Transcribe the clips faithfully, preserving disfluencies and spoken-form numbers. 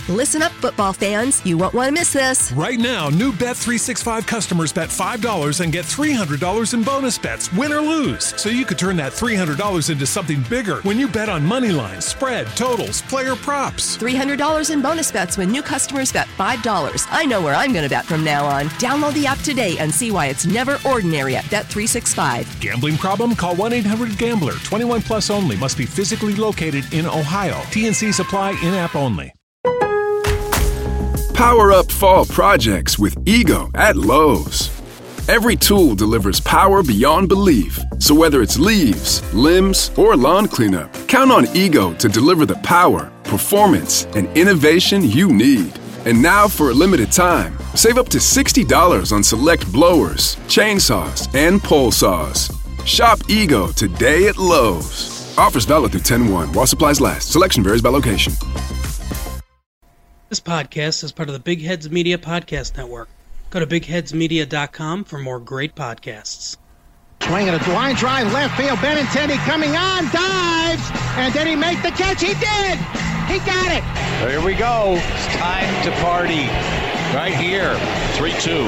Listen up, football fans. You won't want to miss this. Right now, new Bet three sixty-five customers bet five dollars and get three hundred dollars in bonus bets, win or lose. So you could turn that three hundred dollars into something bigger when you bet on money lines, spread, totals, player props. three hundred dollars in bonus bets when new customers bet five dollars. I know where I'm going to bet from now on. Download the app today and see why it's never ordinary at Bet three sixty-five. Gambling problem? Call one eight hundred gambler. twenty-one plus only. Must be physically located in Ohio. T N C supply in-app only. Power up fall projects with Ego at Lowe's. Every tool delivers power beyond belief. So whether it's leaves, limbs, or lawn cleanup, count on Ego to deliver the power, performance, and innovation you need. And now for a limited time, save up to sixty dollars on select blowers, chainsaws, and pole saws. Shop Ego today at Lowe's. Offers valid through ten one while supplies last. Selection varies by location. This podcast is part of the Big Heads Media Podcast Network. Go to big heads media dot com for more great podcasts. Swinging a line drive left field. Benintendi coming on, dives, and did he make the catch? He did! He got it! Here we go. It's time to party. Right here. three two.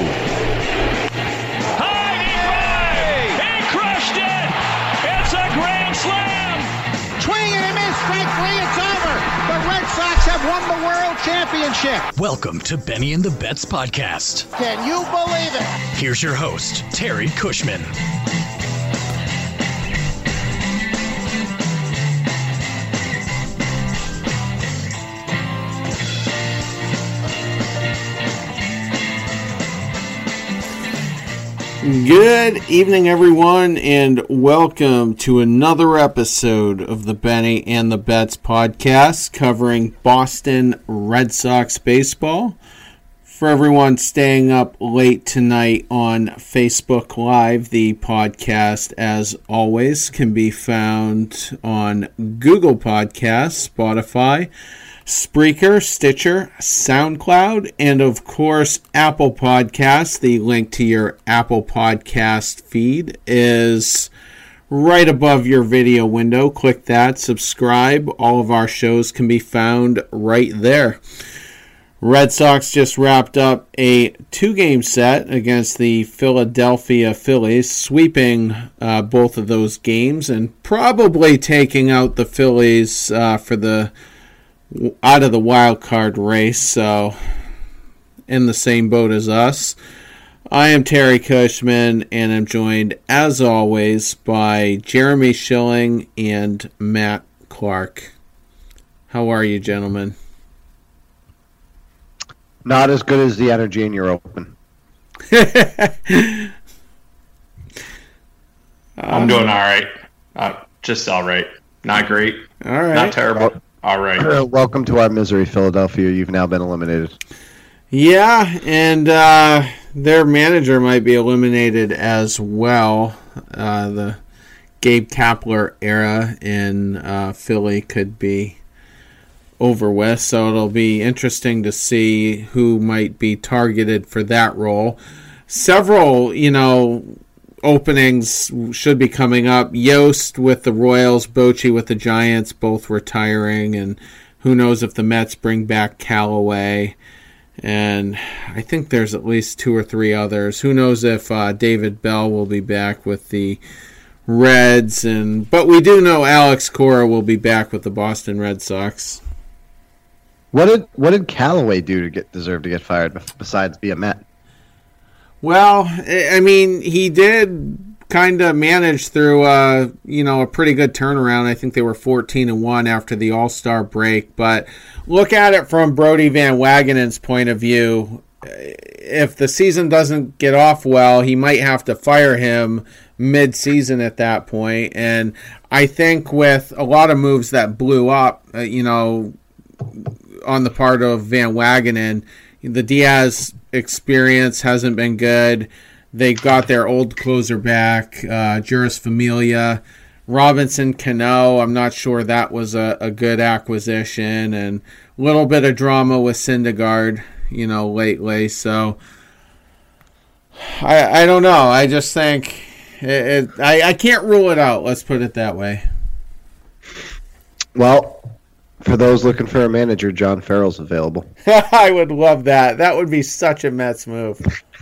High and He crushed it! It's a grand slam! Swing and a miss. Strike three. It's over. The Red Sox have won the World Championship. Welcome to Benny and the Bets podcast. Can you believe it? Here's your host, Terry Cushman. Good evening, everyone, and welcome to another episode of the Benny and the Bets podcast covering Boston Red Sox baseball. For everyone staying up late tonight on Facebook Live, the podcast, as always, can be found on Google Podcasts, Spotify, Spreaker, Stitcher, SoundCloud, and of course Apple Podcasts. The link to your Apple Podcast feed is right above your video window. Click that, subscribe. All of our shows can be found right there. Red Sox just wrapped up a two-game set against the Philadelphia Phillies, sweeping uh, both of those games and probably taking out the Phillies uh, for the out of the wild card race, so in the same boat as us. I am Terry Cushman, and I'm joined, as always, by Jeremy Schilling and Matt Clark. How are you, gentlemen? Not as good as the energy in your open. I'm doing all right. Uh, just all right. Not great. All right. Not terrible. All right. Uh, welcome to our misery, Philadelphia. You've now been eliminated. Yeah, and uh, their manager might be eliminated as well. Uh, the Gabe Kapler era in uh, Philly could be over with, so it'll be interesting to see who might be targeted for that role. Several, you know, openings should be coming up. Yost with the Royals, Bochy with the Giants, both retiring, and who knows if the Mets bring back Callaway. And I think there's at least two or three others. Who knows if uh, David Bell will be back with the Reds, and but we do know Alex Cora will be back with the Boston Red Sox. What did what did Callaway do to get deserve to get fired besides be a Met? Well, I mean, he did kind of manage through, uh, you know, a pretty good turnaround. I think they were fourteen and one after the All-Star break. But look at it from Brodie Van Wagenen's point of view. If the season doesn't get off well, he might have to fire him mid-season at that point. And I think with a lot of moves that blew up, uh, you know, on the part of Van Wagenen, the Diaz experience hasn't been good. They got their old closer back, uh, Juris Familia. Robinson Cano, I'm not sure that was a, a good acquisition. And a little bit of drama with Syndergaard, you know, lately. So I I don't know. I just think it, it, I, I can't rule it out. Let's put it that way. Well, For those looking for a manager, John Farrell's available. I would love that. That would be such a Mets move.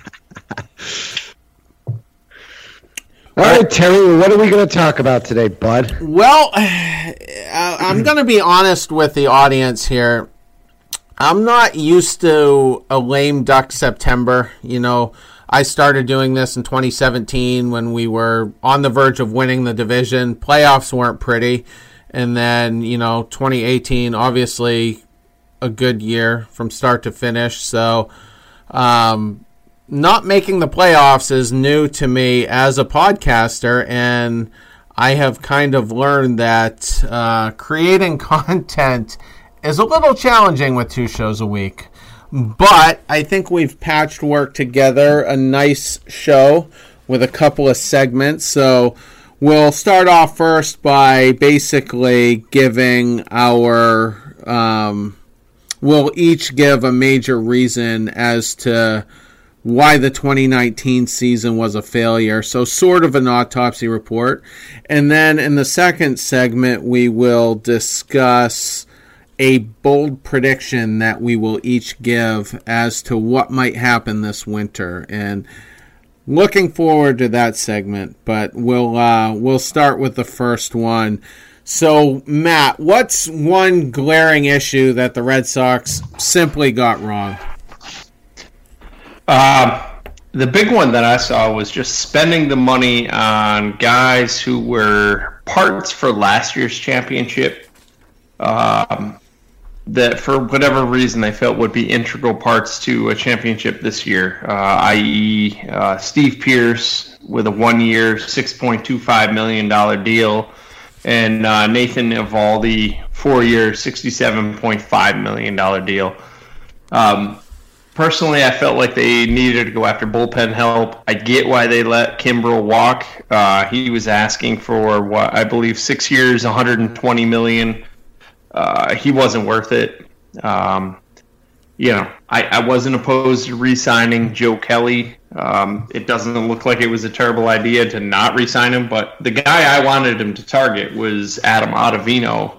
All right, Terry, what are we going to talk about today, bud? Well, I'm going to be honest with the audience here. I'm not used to a lame duck September. You know, I started doing this in twenty seventeen when we were on the verge of winning the division. Playoffs weren't pretty. And then, you know, twenty eighteen, obviously a good year from start to finish. So, um... not making the playoffs is new to me as a podcaster, and I have kind of learned that uh, creating content is a little challenging with two shows a week. But I think we've patched work together a nice show with a couple of segments. So we'll start off first by basically giving our... Um, we'll each give a major reason as to why the twenty nineteen season was a failure. So sort of an autopsy report. And then in the second segment, we will discuss a bold prediction that we will each give as to what might happen this winter. And looking forward to that segment. But we'll uh, we'll start with the first one. So, Matt, what's one glaring issue that the Red Sox simply got wrong? Um, the big one that I saw was just spending the money on guys who were parts for last year's championship, um, that for whatever reason they felt would be integral parts to a championship this year, uh, that is. Uh, Steve Pearce with a one-year, six point two five million dollars deal, and uh, Nathan Eovaldi, four-year, sixty-seven point five million dollars deal. Um, Personally, I felt like they needed to go after bullpen help. I get why they let Kimbrel walk. Uh, he was asking for, what I believe, six years, one hundred twenty million dollars. Uh, he wasn't worth it. Um, you know, I, I wasn't opposed to re-signing Joe Kelly. Um, it doesn't look like it was a terrible idea to not re-sign him, but the guy I wanted him to target was Adam Ottavino.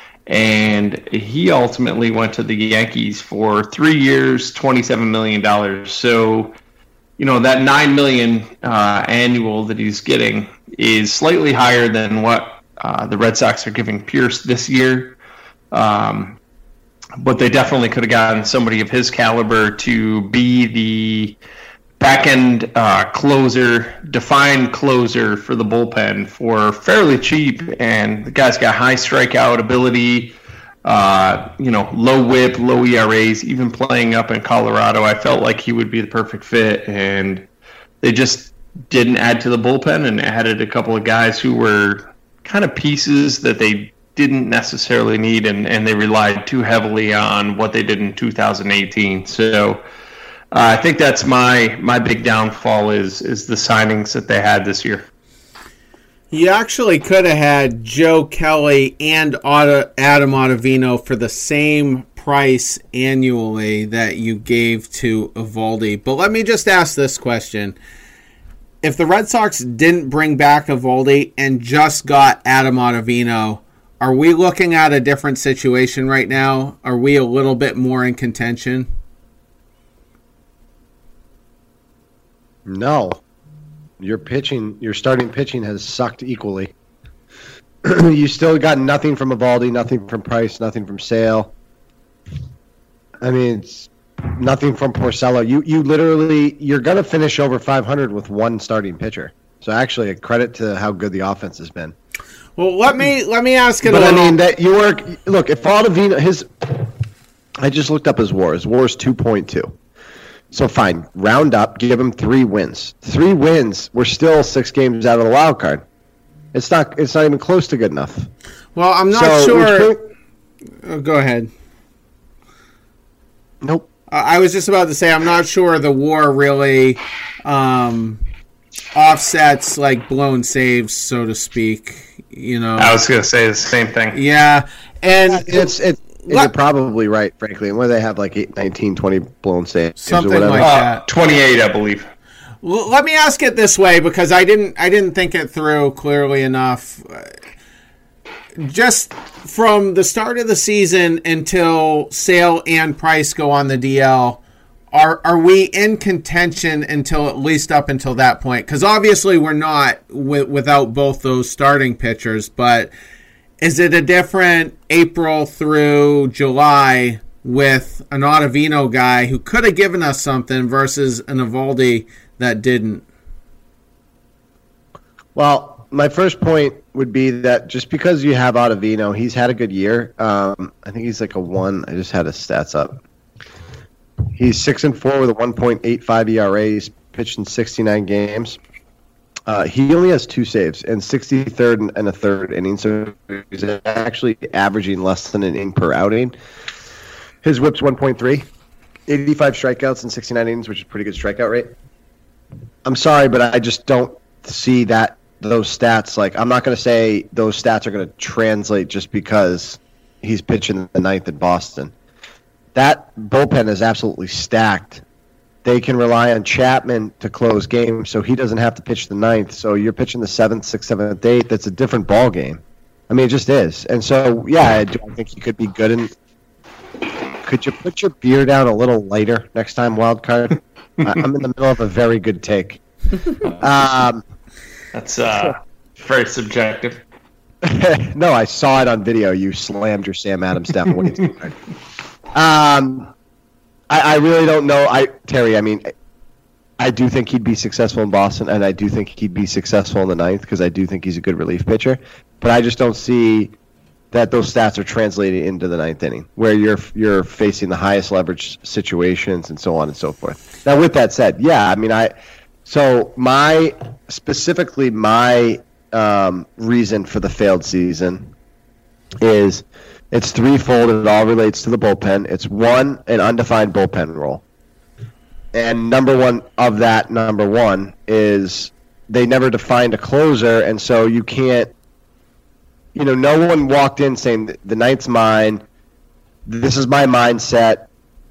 And he ultimately went to the Yankees for three years, twenty-seven million dollars. So, you know, that nine million dollars uh, annual that he's getting is slightly higher than what uh, the Red Sox are giving Pearce this year. Um, but they definitely could have gotten somebody of his caliber to be the back-end uh, closer, defined closer for the bullpen for fairly cheap, and the guy's got high strikeout ability, uh, you know, low whip, low E R As, even playing up in Colorado. I felt like he would be the perfect fit, and they just didn't add to the bullpen and added a couple of guys who were kind of pieces that they didn't necessarily need, and, and they relied too heavily on what they did in two thousand eighteen. So Uh, I think that's my my big downfall is is the signings that they had this year. You actually could have had Joe Kelly and Adam Ottavino for the same price annually that you gave to Eovaldi. But let me just ask this question. If the Red Sox didn't bring back Eovaldi and just got Adam Ottavino, are we looking at a different situation right now? Are we a little bit more in contention? No. Your pitching, your starting pitching has sucked equally. You still got nothing from Eovaldi, nothing from Price, nothing from Sale. I mean, it's nothing from Porcello. You you literally, you're going to finish over five hundred with one starting pitcher. So actually, a credit to how good the offense has been. Well, let me let me ask it. But a little... I mean, that you work. Look, if Ottavino, his, I just looked up his WAR. His WAR is two point two. So fine, round up, give him three wins. Three wins, we're still six games out of the wild card. It's not. It's not even close to good enough. Well, I'm not so sure. Oh, go ahead. Nope. I was just about to say I'm not sure the WAR really um, offsets like blown saves, so to speak. You know. I was going to say the same thing. Yeah, and it's it. You're probably right, frankly. And where they have like eight, nineteen, twenty blown saves something or whatever. like that. Uh, twenty-eight, I believe. L- let me ask it this way, because I didn't I didn't think it through clearly enough. just from the start of the season until Sale and Price go on the D L, are are we in contention until at least up until that point? Because obviously we're not w- without both those starting pitchers, but is it a different April through July with an Ottavino guy who could have given us something versus an Eovaldi that didn't? Well, my first point would be that just because you have Ottavino, he's had a good year. Um, I think he's like a one. I just had his stats up. He's six and four with a one point eight five E R A. He's pitched in sixty-nine games. Uh, he only has two saves and sixty-third and, and a third inning, so he's actually averaging less than an inning per outing. His whip's one point three, eighty-five strikeouts and sixty-nine innings, which is a pretty good strikeout rate. I'm sorry, but I just don't see that those stats. Like, I'm not going to say those stats are going to translate just because he's pitching the ninth in Boston. That bullpen is absolutely stacked. They can rely on Chapman to close games, so he doesn't have to pitch the ninth. So you're pitching the seventh, sixth, seventh, eighth. That's a different ball game. I mean, it just is. And so, yeah, I do think he could be good. And could you put your beer down a little lighter next time, Wild Card? I'm in the middle of a very good take. Um, That's uh, very subjective. No, I saw it on video. You slammed your Sam Adams down. um, I, I really don't know. I Terry, I mean, I do think he'd be successful in Boston, and I do think he'd be successful in the ninth because I do think he's a good relief pitcher. But I just don't see that those stats are translated into the ninth inning, where you're you're facing the highest leverage situations and so on and so forth. Now, with that said, yeah, I mean, I so my specifically my um, reason for the failed season is it's threefold, and it all relates to the bullpen. It's one, an undefined bullpen role, and number one of that number one is they never defined a closer, and so you can't. You know, no one walked in saying, the night's mine, this is my mindset,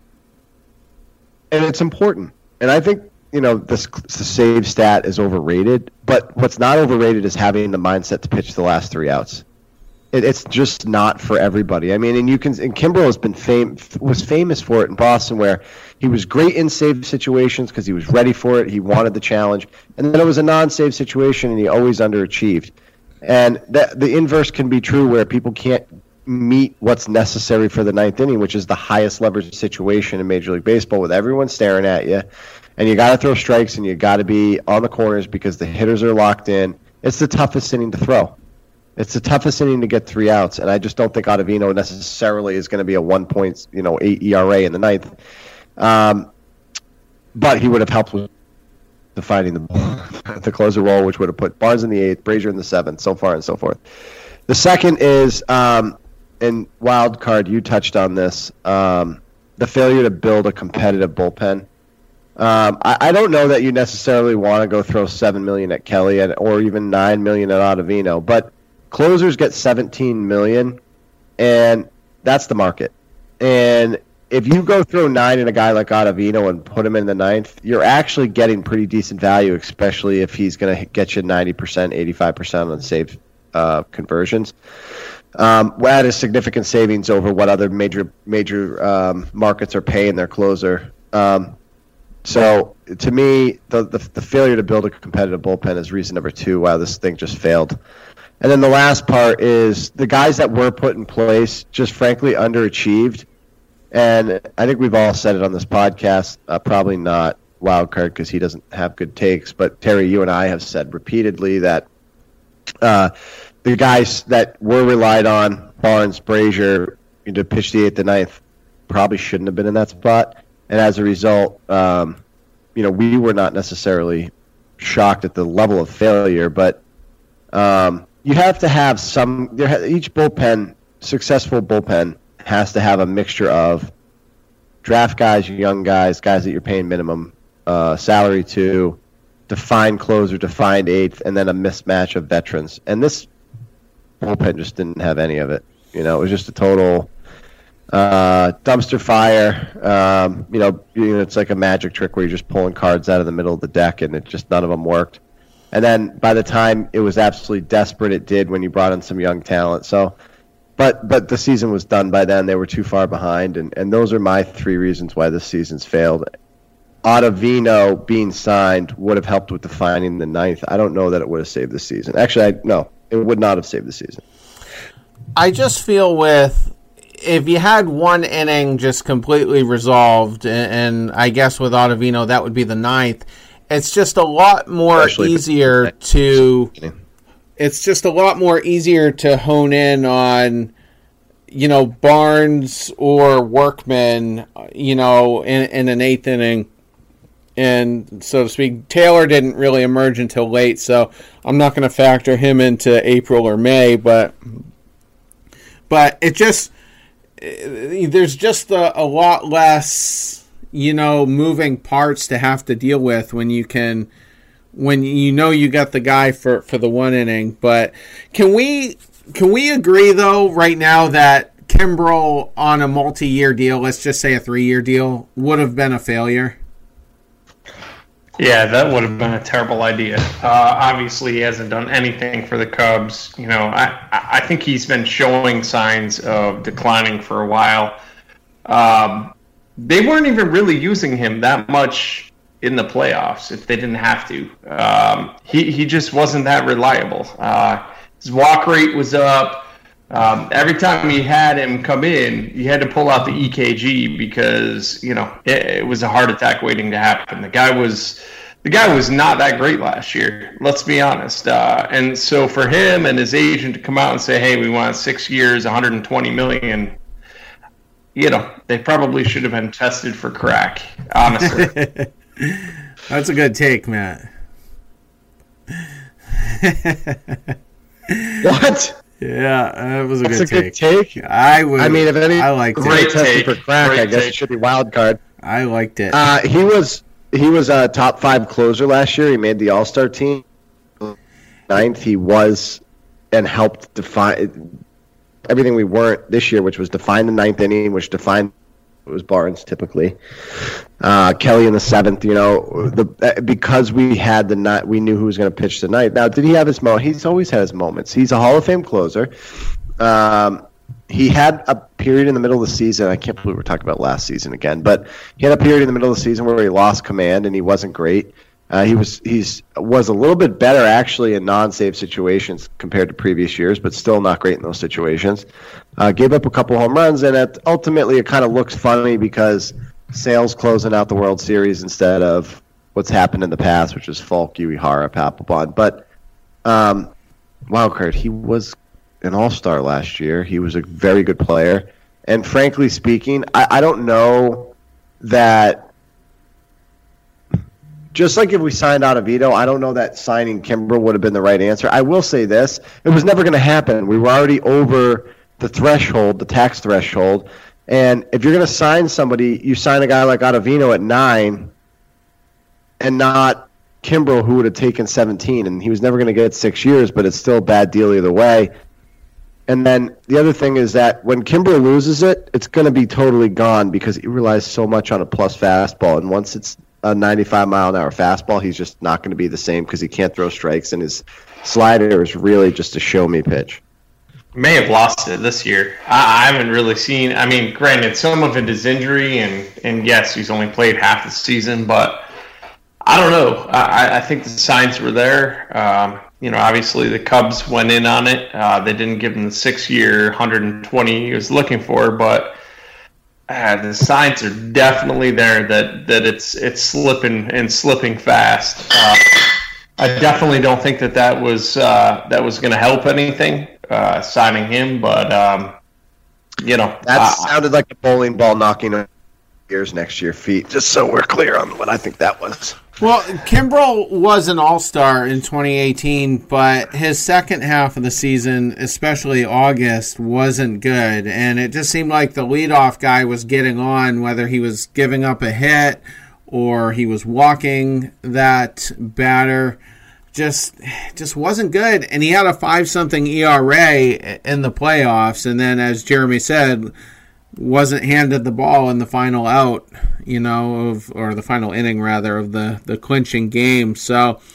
and it's important. And I think, you know, this, the save stat is overrated, but what's not overrated is having the mindset to pitch the last three outs. It, it's just not for everybody. I mean, and you can, and Kimbrel has been fam- was famous for it in Boston, where he was great in save situations because he was ready for it, he wanted the challenge, and then it was a non-save situation, and he always underachieved. And that, the inverse can be true where people can't meet what's necessary for the ninth inning, which is the highest leverage situation in Major League Baseball with everyone staring at you. And you got to throw strikes and you got to be on the corners because the hitters are locked in. It's the toughest inning to throw. It's the toughest inning to get three outs. And I just don't think Ottavino necessarily is going to be a one point eight E R A in the ninth. Um, but he would have helped with defining the the closer role, which would have put Barnes in the eighth, Brazier in the seventh, so far and so forth. The second is, um, and Wild Card, you touched on this, um, the failure to build a competitive bullpen. Um, I, I don't know that you necessarily want to go throw seven million dollars at Kelly and, or even nine million dollars at Ottavino, but closers get seventeen million dollars, and that's the market. And if you go throw nine in a guy like Ottavino and put him in the ninth, you're actually getting pretty decent value, especially if he's going to get you ninety percent, eighty-five percent on save uh, conversions. Um, that is significant savings over what other major major um, markets are paying their closer. Um, so to me, the, the the failure to build a competitive bullpen is reason number two why this thing just failed. And then the last part is the guys that were put in place just frankly underachieved. And I think we've all said it on this podcast, uh, probably not Wildcard because he doesn't have good takes, but Terry, you and I have said repeatedly that uh, the guys that were relied on, Barnes, Brazier, to pitch the eighth and ninth, probably shouldn't have been in that spot. And as a result, um, you know, we were not necessarily shocked at the level of failure, but um, you have to have some, there, each bullpen, successful bullpen, has to have a mixture of draft guys, young guys, guys that you're paying minimum uh, salary to, defined closer, defined eighth, and then a mismatch of veterans. And this bullpen just didn't have any of it. You know, it was just a total uh, dumpster fire. Um, you know, you know, it's like a magic trick where you're just pulling cards out of the middle of the deck, and it just none of them worked. And then by the time it was absolutely desperate, it did when you brought in some young talent. So, but but the season was done by then. They were too far behind, and, and those are my three reasons why this season's failed. Ottavino being signed would have helped with defining the ninth. I don't know that it would have saved the season. Actually, I, no, it would not have saved the season. I just feel with, if you had one inning just completely resolved, and, and I guess with Ottavino that would be the ninth, it's just a lot more Especially easier to, it's just a lot more easier to hone in on, you know, Barnes or Workman, you know, in, in an eighth inning. And so to speak, Taylor didn't really emerge until late, so I'm not going to factor him into April or May. But but it just there's just a, a lot less, you know, moving parts to have to deal with when you can when you know you got the guy for, for the one inning. But can we can we agree though right now that Kimbrel on a multi-year deal, let's just say a three-year deal, would have been a failure? Yeah, that would have been a terrible idea. Uh, obviously, he hasn't done anything for the Cubs. You know, I, I think he's been showing signs of declining for a while. Um, they weren't even really using him that much in the playoffs if they didn't have to. Um, he, he just wasn't that reliable. Uh, his walk rate was up. Um, every time you had him come in, you had to pull out the E K G because, you know, it, it was a heart attack waiting to happen. The guy was the guy was not that great last year, let's be honest. Uh, and so for him and his agent to come out and say, hey, we want six years, one hundred twenty million dollars, you know, they probably should have been tested for crack, honestly. That's a good take, Matt. What? Yeah, that was a That's good a take. good take. I would. I mean, if any, I liked great it. testing for crack, great I guess take. It should be wild card. I liked it. Uh, he was he was a top five closer last year. He made the All Star team. Ninth, he was and helped define everything we weren't this year, which was define the ninth inning, which defined it was Barnes typically. Uh, Kelly in the seventh, you know, the because we had the night, we knew who was going to pitch tonight. Now, did he have his moment? He's always had his moments. He's a Hall of Fame closer. Um, he had a period in the middle of the season. I can't believe we're talking about last season again, but he had a period in the middle of the season where he lost command and he wasn't great. Uh, he was he's was a little bit better actually in non-save situations compared to previous years, but still not great in those situations. Uh, gave up a couple home runs, and it, ultimately it kind of looks funny because Sale's closing out the World Series instead of what's happened in the past, which is Falk, Uehara, Papelbon. But um, wild card, he was an all-star last year. He was a very good player, and frankly speaking, I, I don't know that. Just like if we signed Ottavino, I don't know that signing Kimbrel would have been the right answer. I will say this. It was never going to happen. We were already over the threshold, the tax threshold. And if you're going to sign somebody, you sign a guy like Ottavino at nine and not Kimbrel, who would have taken seventeen. And he was never going to get six years, but it's still a bad deal either way. And then the other thing is that when Kimbrel loses it, it's going to be totally gone because he relies so much on a plus fastball. And once it's a ninety-five mile an hour fastball, he's just not going to be the same because he can't throw strikes, and his slider is really just a show me pitch. May have lost it this year. I, I haven't really seen. I mean, granted, some of it is injury, and and yes, he's only played half the season, but I don't know. I, I think the signs were there. Um, you know, obviously the Cubs went in on it. Uh, they didn't give him the six-year, one hundred twenty he was looking for, but. Uh, the signs are definitely there that, that it's it's slipping and slipping fast. Uh, I definitely don't think that that was uh, that was going to help anything uh, signing him, but um, you know that uh, sounded like a bowling ball knocking on ears next to your feet. Just so we're clear on what I think that was. Well, Kimbrel was an all-star in twenty eighteen, but his second half of the season, especially August, wasn't good. And it just seemed like the leadoff guy was getting on, whether he was giving up a hit or he was walking that batter. Just just wasn't good. And he had a five-something E R A in the playoffs. And then, as Jeremy said, wasn't handed the ball in the final out, you know, of or the final inning rather of the, the clinching game. So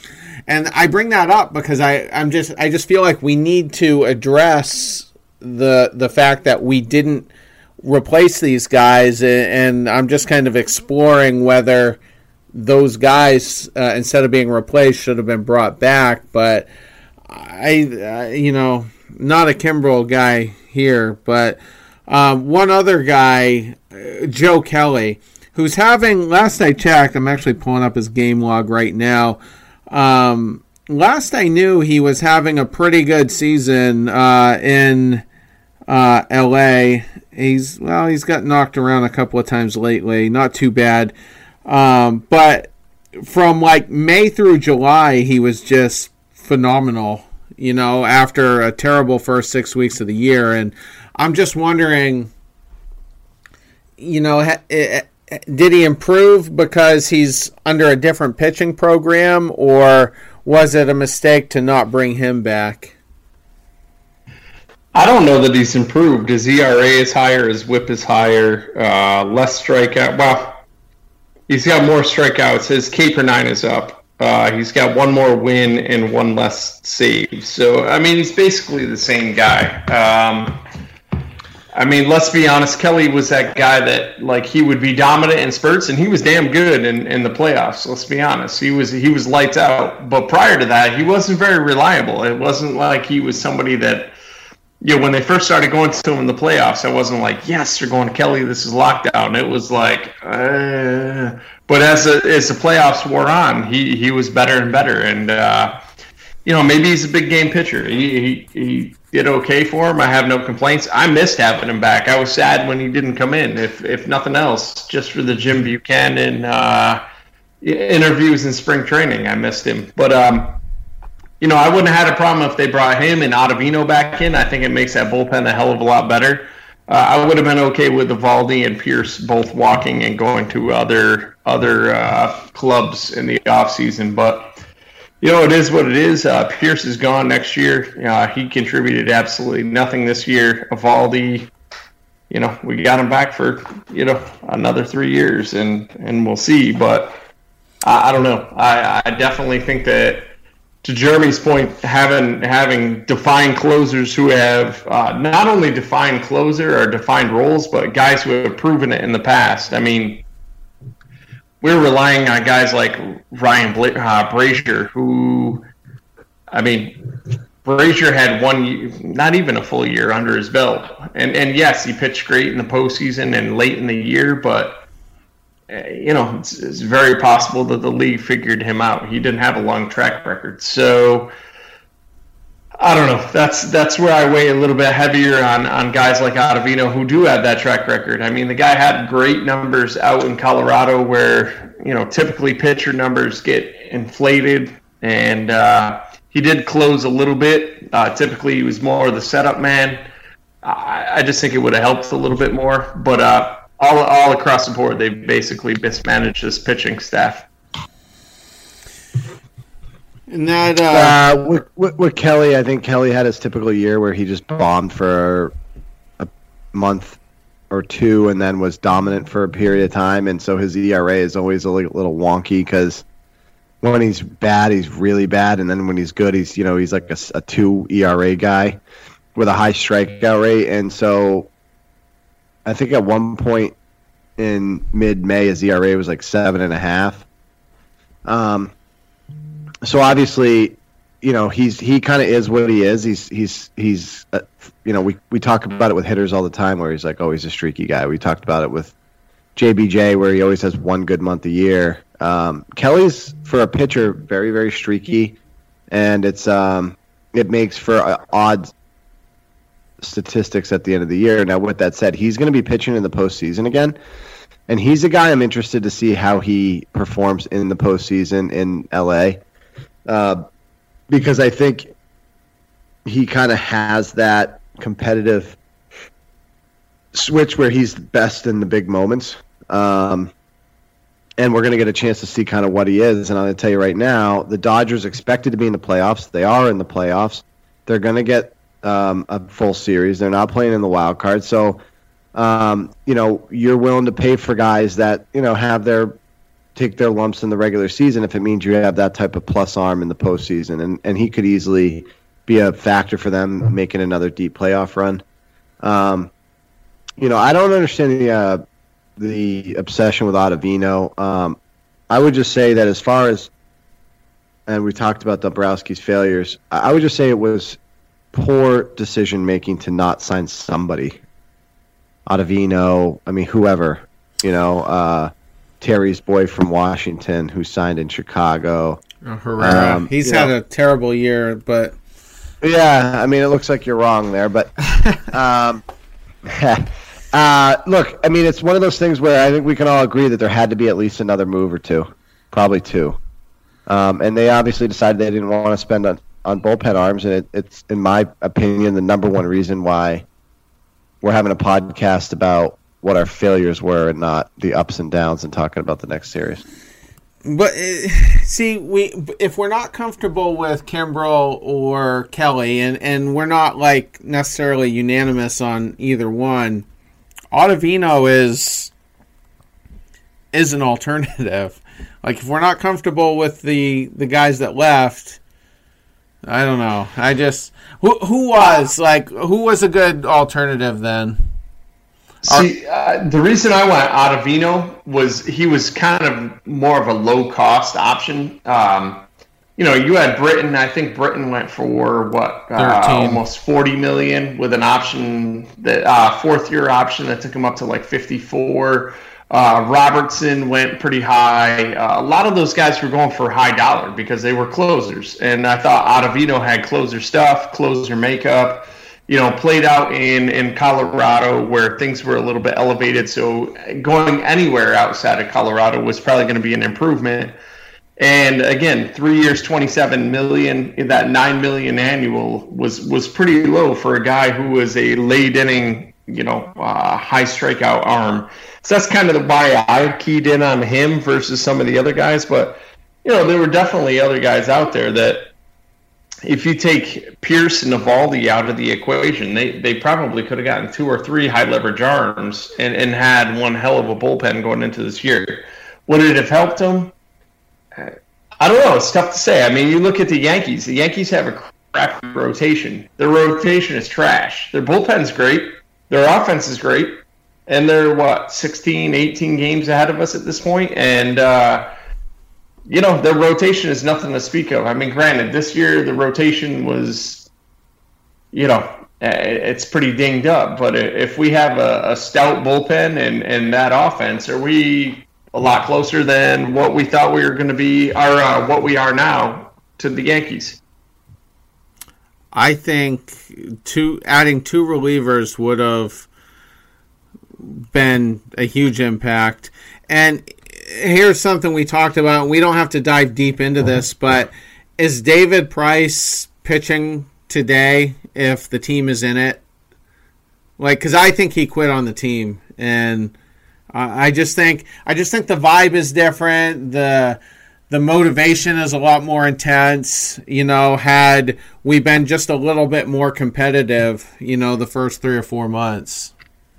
And I bring that up because I, I'm just I just feel like we need to address the the fact that we didn't replace these guys, and I'm just kind of exploring whether those guys, uh, instead of being replaced, should have been brought back. But I, uh, you know, not a Kimbrel guy here, but um, one other guy, uh, Joe Kelly, who's having, last I checked, I'm actually pulling up his game log right now. Um, last I knew, he was having a pretty good season uh, in uh, L A. He's, well, he's got knocked around a couple of times lately. Not too bad. Um, but from like May through July, he was just phenomenal, you know, after a terrible first six weeks of the year. And I'm just wondering, you know, ha- did he improve because he's under a different pitching program, or was it a mistake to not bring him back? I don't know that he's improved. His E R A is higher, his whip is higher, uh, less strikeout. Well, he's got more strikeouts. His K per nine is up. Uh, he's got one more win and one less save. So, I mean, he's basically the same guy. Um, I mean, let's be honest. Kelly was that guy that, like, he would be dominant in spurts, and he was damn good in, in the playoffs. Let's be honest. He was he was lights out. But prior to that, he wasn't very reliable. It wasn't like he was somebody that, you know, when they first started going to him in the playoffs, I wasn't like, yes, you're going to Kelly, this is lockdown. It was like, uh, but as the, as the playoffs wore on, he, he was better and better. And, uh, you know, maybe he's a big game pitcher. He, he he did okay for him. I have no complaints. I missed having him back. I was sad when he didn't come in, if if nothing else, just for the Jim Buchanan uh, interviews in spring training. I missed him. But, um, you know, I wouldn't have had a problem if they brought him and Ottavino back in. I think it makes that bullpen a hell of a lot better. Uh, I would have been okay with Eovaldi and Pierce both walking and going to other other uh, clubs in the offseason. But, you know, it is what it is. Uh, Pierce is gone next year. Uh, he contributed absolutely nothing this year. Eovaldi, you know, we got him back for, you know, another three years, and, and we'll see. But I, I don't know. I, I definitely think that, to Jeremy's point, having having defined closers who have uh, not only defined closer or defined roles, but guys who have proven it in the past. I mean, we're relying on guys like Ryan Bla- uh, Brazier, who, I mean, Brazier had one, not even a full year under his belt. And, and yes, he pitched great in the postseason and late in the year, but you know, it's, it's very possible that the league figured him out. He didn't have a long track record. So, I don't know. That's that's where I weigh a little bit heavier on, on guys like Ottavino who do have that track record. I mean, the guy had great numbers out in Colorado where, you know, typically pitcher numbers get inflated. And uh, he did close a little bit. Uh, typically, he was more the setup man. I, I just think it would have helped a little bit more. But, uh, All all across the board, they've basically mismanaged this pitching staff. And that uh... Uh, with, with, with Kelly, I think Kelly had his typical year where he just bombed for a month or two and then was dominant for a period of time. And so his E R A is always a little wonky because when he's bad, he's really bad. And then when he's good, he's, you know, he's like a, a two E R A guy with a high strikeout rate. And so I think at one point in mid-May, his E R A was like seven and a half. Um, so obviously, you know, he's he kind of is what he is. He's he's he's uh, you know, we we talk about it with hitters all the time, where he's like, oh, he's a streaky guy. We talked about it with J B J, where he always has one good month a year. Um, Kelly's, for a pitcher, very very streaky, and it's um it makes for uh, odd statistics at the end of the year. Now, with that said, he's going to be pitching in the postseason again, and he's a guy I'm interested to see how he performs in the postseason in L A, uh, because I think he kind of has that competitive switch where he's best in the big moments, um, and we're going to get a chance to see kind of what he is. And I'm going to tell you right now, the Dodgers expected to be in the playoffs. They are in the playoffs. They're going to get Um, a full series. They're not playing in the wild card. So, um, you know, you're willing to pay for guys that, you know, have their take their lumps in the regular season if it means you have that type of plus arm in the postseason. And, and he could easily be a factor for them making another deep playoff run. Um, you know, I don't understand the uh, the obsession with Ottavino. Um, I would just say that as far as, and we talked about Dombrowski's failures, I would just say it was poor decision making to not sign somebody. Ottavino, I mean, whoever, you know, uh, Terry's boy from Washington who signed in Chicago. Oh, Herrera. Um, He's had know. a terrible year, but yeah, I mean, it looks like you're wrong there, but um, uh, look, I mean, it's one of those things where I think we can all agree that there had to be at least another move or two, probably two, um, and they obviously decided they didn't want to spend on, on bullpen arms, and it, it's, in my opinion, the number one reason why we're having a podcast about what our failures were and not the ups and downs and talking about the next series. But uh, see, we if we're not comfortable with Kimbrel or Kelly, and, and we're not like necessarily unanimous on either one, Ottavino is is an alternative. Like if we're not comfortable with the, the guys that left, I don't know. I just who who was like who was a good alternative then? See, uh, the reason I went Ottavino was he was kind of more of a low cost option. Um, you know, you had Britton. I think Britton went for what uh, almost forty million with an option that uh, fourth year option that took him up to like fifty four. Uh, Robertson went pretty high. Uh, a lot of those guys were going for high dollar because they were closers. And I thought Ottavino had closer stuff, closer makeup, you know, played out in, in Colorado where things were a little bit elevated. So going anywhere outside of Colorado was probably going to be an improvement. And again, three years, twenty-seven million, that nine million annual was, was pretty low for a guy who was a late inning, you know, uh, high strikeout arm. So that's kind of why I keyed in on him versus some of the other guys. But, you know, there were definitely other guys out there that if you take Pierce and Eovaldi out of the equation, they, they probably could have gotten two or three high leverage arms and, and had one hell of a bullpen going into this year. Would it have helped them? I don't know. It's tough to say. I mean, you look at the Yankees. The Yankees have a crappy rotation. Their rotation is trash. Their bullpen's great. Their offense is great. And they're, what, sixteen, eighteen games ahead of us at this point? And, uh, you know, their rotation is nothing to speak of. I mean, granted, this year the rotation was, you know, it's pretty dinged up. But if we have a, a stout bullpen and, and that offense, are we a lot closer than what we thought we were going to be, or uh, what we are now to the Yankees? I think two adding two relievers would have been a huge impact. And here's something we talked about. We don't have to dive deep into this, but is David Price pitching today if the team is in it? Like, because I think he quit on the team, and uh, I just think I just think the vibe is different. The the motivation is a lot more intense. You know, had we been just a little bit more competitive, you know, the first three or four months.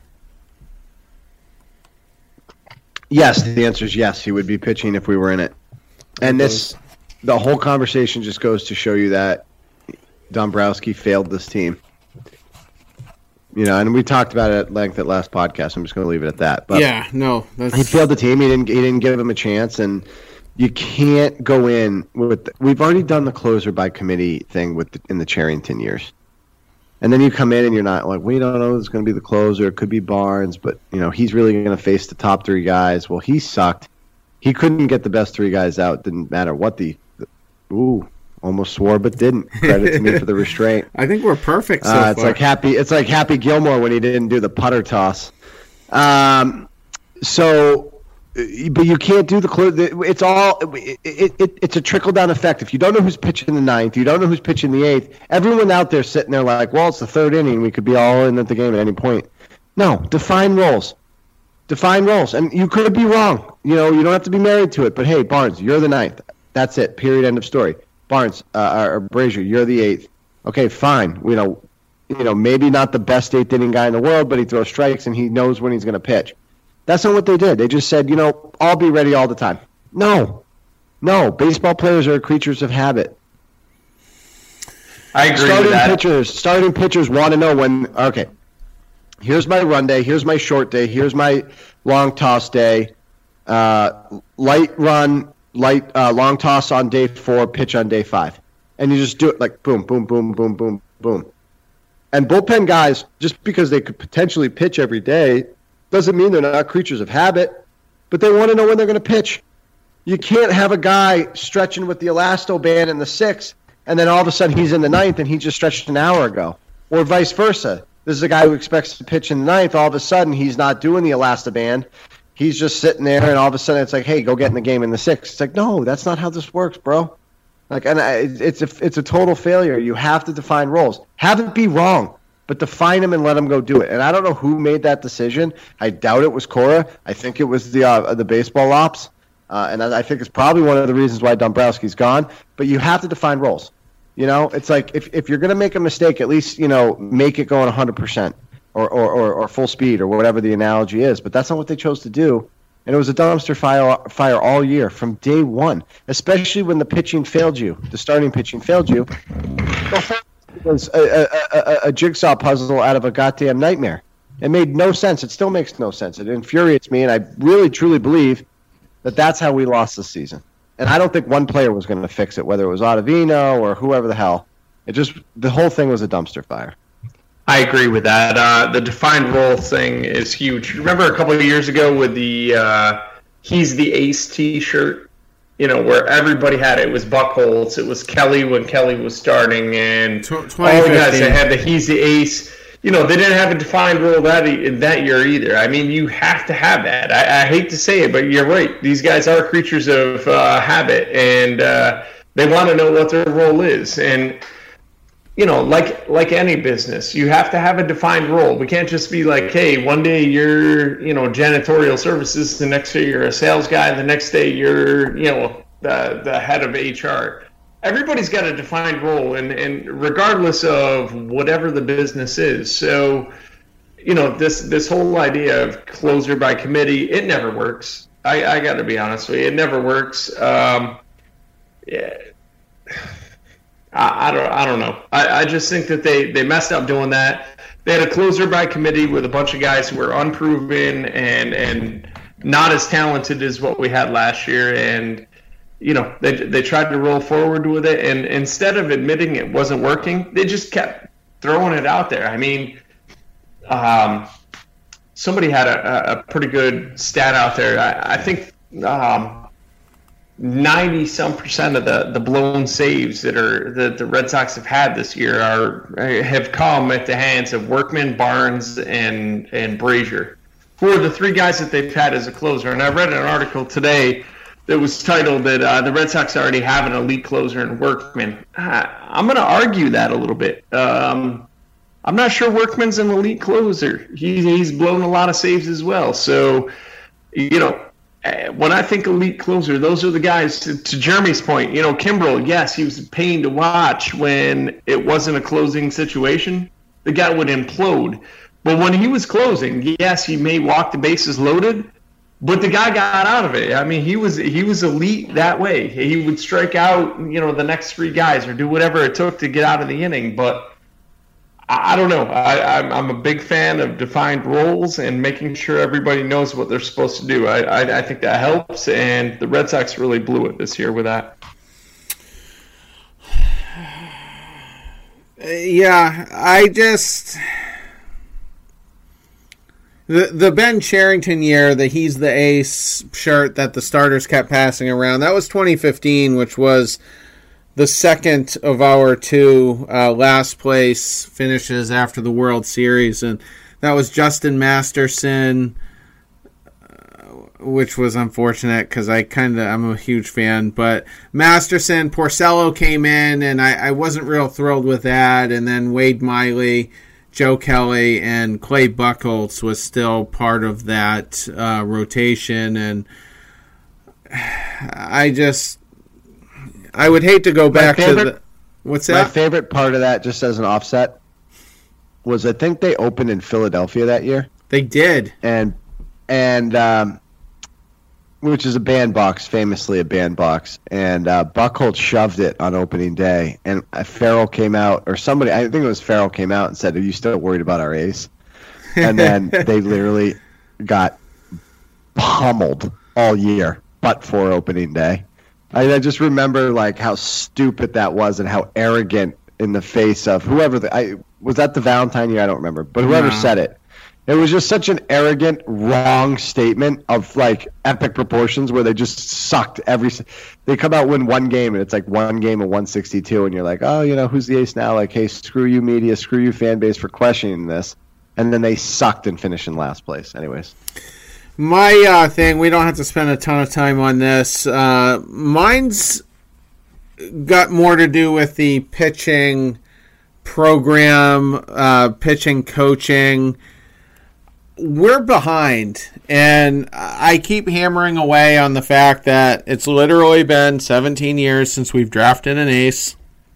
Yes, the answer is yes. He would be pitching if we were in it. And this, the whole conversation just goes to show you that Dombrowski failed this team. You know, and we talked about it at length at last podcast. I'm just going to leave it at that. But yeah, no, that's... he failed the team. He didn't. He didn't give him a chance, and you can't go in with. The, we've already done the closer by committee thing with the, in the Cherington years. And then you come in and you're not like, we don't know who's going to be the closer. It could be Barnes, but you know he's really going to face the top three guys. Well, he sucked. He couldn't get the best three guys out. Didn't matter what the. the ooh, almost swore but didn't. Credit to me for the restraint. I think we're perfect. So uh, it's far. like happy. It's like Happy Gilmore when he didn't do the putter toss. Um, so. But you can't do the close. It's all it, it, it's a trickle down effect. If you don't know who's pitching the ninth, you don't know who's pitching the eighth. Everyone out there sitting there like, well, it's the third inning. We could be all in at the game at any point. No, define roles. Define roles, and you could be wrong. You know, you don't have to be married to it. But hey, Barnes, you're the ninth. That's it. Period. End of story. Barnes uh, or Brazier, you're the eighth. Okay, fine. You know, you know, maybe not the best eighth inning guy in the world, but he throws strikes and he knows when he's going to pitch. That's not what they did. They just said, you know, I'll be ready all the time. No. No. Baseball players are creatures of habit. I agree starting with that. Pitchers, starting pitchers want to know when, okay, here's my run day, here's my short day, here's my long toss day, uh, light run, light uh, long toss on day four, pitch on day five. And you just do it like boom, boom, boom, boom, boom, boom. And bullpen guys, just because they could potentially pitch every day, doesn't mean they're not creatures of habit, but they want to know when they're going to pitch. You can't have a guy stretching with the elasto band in the sixth, and then all of a sudden he's in the ninth and he just stretched an hour ago. Or vice versa. This is a guy who expects to pitch in the ninth. All of a sudden he's not doing the elastoband. He's just sitting there, and all of a sudden it's like, hey, go get in the game in the sixth. It's like, no, that's not how this works, bro. Like, and I, it's a it's a total failure. You have to define roles. Have it be wrong, but define them and let them go do it. And I don't know who made that decision. I doubt it was Cora. I think it was the uh, the baseball ops, uh, and I, I think it's probably one of the reasons why Dombrowski's gone. But you have to define roles. You know, it's like if, if you're going to make a mistake, at least, you know, make it going one hundred percent or, or, or, or full speed or whatever the analogy is. But that's not what they chose to do. And it was a dumpster fire, fire all year from day one, especially when the pitching failed you, the starting pitching failed you. It was a, a, a, a jigsaw puzzle out of a goddamn nightmare. It made no sense. It still makes no sense. It infuriates me, and I really, truly believe that that's how we lost this season. And I don't think one player was going to fix it, whether it was Ottavino or whoever the hell. It just the whole thing was a dumpster fire. I agree with that. Uh, the defined role thing is huge. Remember a couple of years ago with the uh, "He's the Ace" T-shirt, you know, where everybody had it. It was Buchholz, it was Kelly when Kelly was starting, and all the guys that had the "He's the Ace." You know, they didn't have a defined role that that year either. I mean, you have to have that. I, I hate to say it, but you're right. These guys are creatures of uh, habit, and uh, they want to know what their role is. And, you know, like like any business, you have to have a defined role. We can't just be like, hey, one day you're, you know, janitorial services, the next day you're a sales guy, the next day you're, you know, the, the head of H R. Everybody's got a defined role, and, and regardless of whatever the business is. So, you know, this this whole idea of closer by committee, it never works. I, I got to be honest with you, it never works. Um, yeah, I, I don't I don't know. I, I just think that they, they messed up doing that. They had a closer by committee with a bunch of guys who were unproven and and not as talented as what we had last year, and you know, they they tried to roll forward with it, and instead of admitting it wasn't working, they just kept throwing it out there. I mean, um, somebody had a, a pretty good stat out there. I, I think um, ninety some percent of the, the blown saves that are that the Red Sox have had this year are have come at the hands of Workman, Barnes, and and Brazier, who are the three guys that they've had as a closer. And I read an article today that was titled that uh, the Red Sox already have an elite closer in Workman. Uh, I'm going to argue that a little bit. Um, I'm not sure Workman's an elite closer. He, he's blown a lot of saves as well. So, you know, when I think elite closer, those are the guys, to, to Jeremy's point, you know, Kimbrel, yes, he was a pain to watch when it wasn't a closing situation. The guy would implode. But when he was closing, yes, he may walk the bases loaded, but the guy got out of it. I mean, he was he was elite that way. He would strike out, you know, the next three guys or do whatever it took to get out of the inning. But I, I don't know. I, I'm, I'm a big fan of defined roles and making sure everybody knows what they're supposed to do. I, I, I think that helps, and the Red Sox really blew it this year with that. Yeah, I just... The the Ben Cherington year, the He's the Ace shirt that the starters kept passing around, that was twenty fifteen, which was the second of our two uh, last place finishes after the World Series. And that was Justin Masterson, uh, which was unfortunate because I kind of, I'm a huge fan. But Masterson, Porcello came in, and I, I wasn't real thrilled with that. And then Wade Miley, Joe Kelly, and Clay Buchholz was still part of that uh, rotation, and I just, I would hate to go back favorite, to the, what's that? My favorite part of that, just as an offset, was I think they opened in Philadelphia that year. They did. And, and um, which is a bandbox, famously a bandbox, and uh, Buchholz shoved it on opening day, and Farrell came out, or somebody, I think it was Farrell came out and said, "Are you still worried about our ace?" And then they literally got pummeled all year, but for opening day. I, I just remember like how stupid that was and how arrogant in the face of whoever. The, I was that the Valentine year. I don't remember, but whoever No. said it, it was just such an arrogant, wrong statement of like epic proportions where they just sucked every. They come out win one game and it's like one game of one sixty-two, and you're like, oh, you know, who's the ace now? Like, hey, screw you, media, screw you, fan base for questioning this, and then they sucked and finished in last place. Anyways. My uh, thing, we don't have to spend a ton of time on this. Uh, mine's got more to do with the pitching program, uh, pitching coaching. We're behind, and I keep hammering away on the fact that it's literally been seventeen years since we've drafted an ace.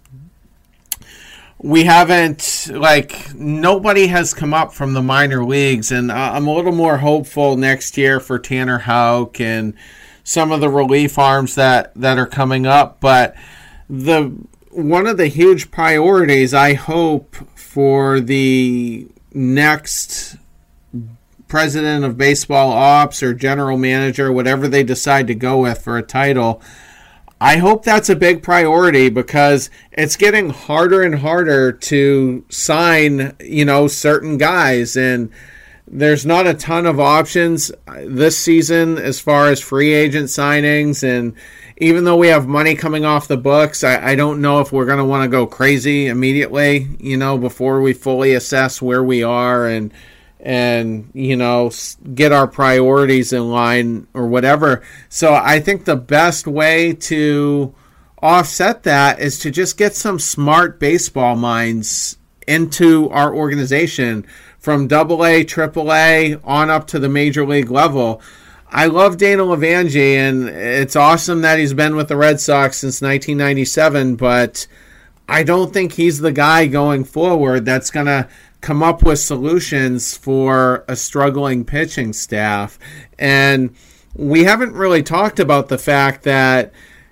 We haven't, like, nobody has come up from the minor leagues, and I'm a little more hopeful next year for Tanner Houck and some of the relief arms that, that are coming up. But the one of the huge priorities, I hope, for the next president of baseball ops or general manager, whatever they decide to go with for a title, I hope that's a big priority, because it's getting harder and harder to sign, you know, certain guys, and there's not a ton of options this season as far as free agent signings. And even though we have money coming off the books, I, I don't know if we're going to want to go crazy immediately, you know, before we fully assess where we are and and, you know, get our priorities in line or whatever. So I think the best way to offset that is to just get some smart baseball minds into our organization from double A, triple A, on up to the major league level. I love Dana Levangie, and it's awesome that he's been with the Red Sox since nineteen ninety-seven, but I don't think he's the guy going forward that's going to come up with solutions for a struggling pitching staff. And we haven't really talked about the fact that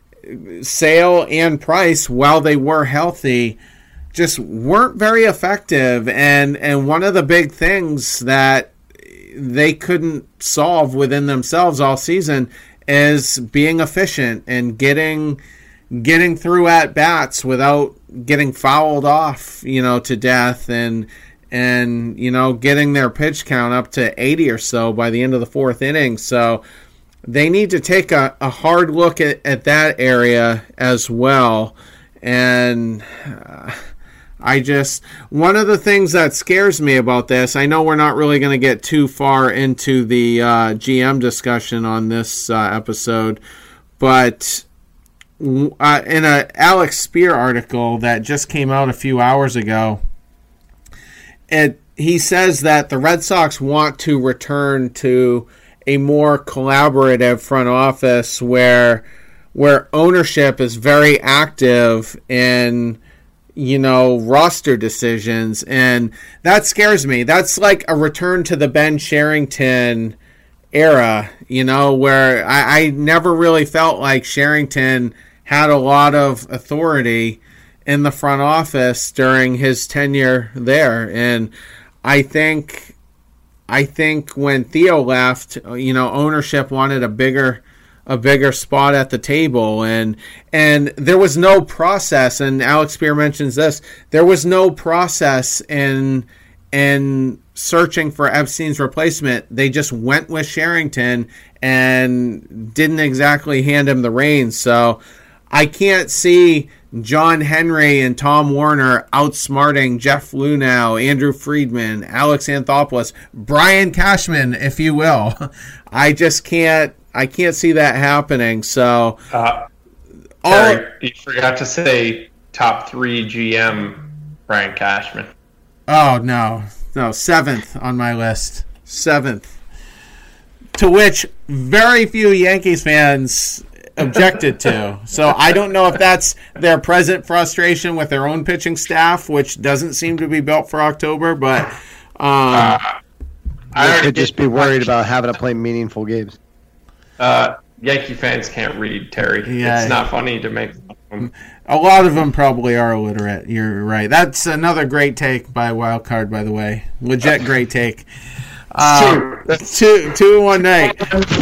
Sale and Price, while they were healthy, just weren't very effective. And, and one of the big things that they couldn't solve within themselves all season is being efficient and getting getting through at bats without getting fouled off, you know, to death, and and, you know, getting their pitch count up to eighty or so by the end of the fourth inning. So they need to take a, a hard look at, at that area as well. And uh, I just, one of the things that scares me about this, I know we're not really going to get too far into the uh, G M discussion on this uh, episode, but uh, in a Alex Spear article that just came out a few hours ago, It, he says that the Red Sox want to return to a more collaborative front office where where ownership is very active in, you know, roster decisions. And that scares me. That's like a return to the Ben Cherington era, you know, where I, I never really felt like Cherington had a lot of authority in the front office during his tenure there. And I think I think when Theo left, you know, ownership wanted a bigger a bigger spot at the table, and and there was no process, and Alex Spear mentions this, there was no process in in searching for Epstein's replacement. They just went with Cherington and didn't exactly hand him the reins. So I can't see John Henry and Tom Warner outsmarting Jeff Luhnow, Andrew Friedman, Alex Anthopoulos, Brian Cashman, if you will. I just can't. I can't see that happening. So, uh, all, Terry, you forgot to say top three G M Brian Cashman. Oh no, no, seventh on my list. Seventh. To which very few Yankees fans objected to. So I don't know if that's their present frustration with their own pitching staff, which doesn't seem to be built for October, but um, uh, they could just be worried about having to play meaningful games. Uh, Yankee fans can't read, Terry. Yeah. It's not funny to make them. A lot of them probably are illiterate. You're right. That's another great take by Wildcard, by the way. Legit great take. Uh, two, two in one night.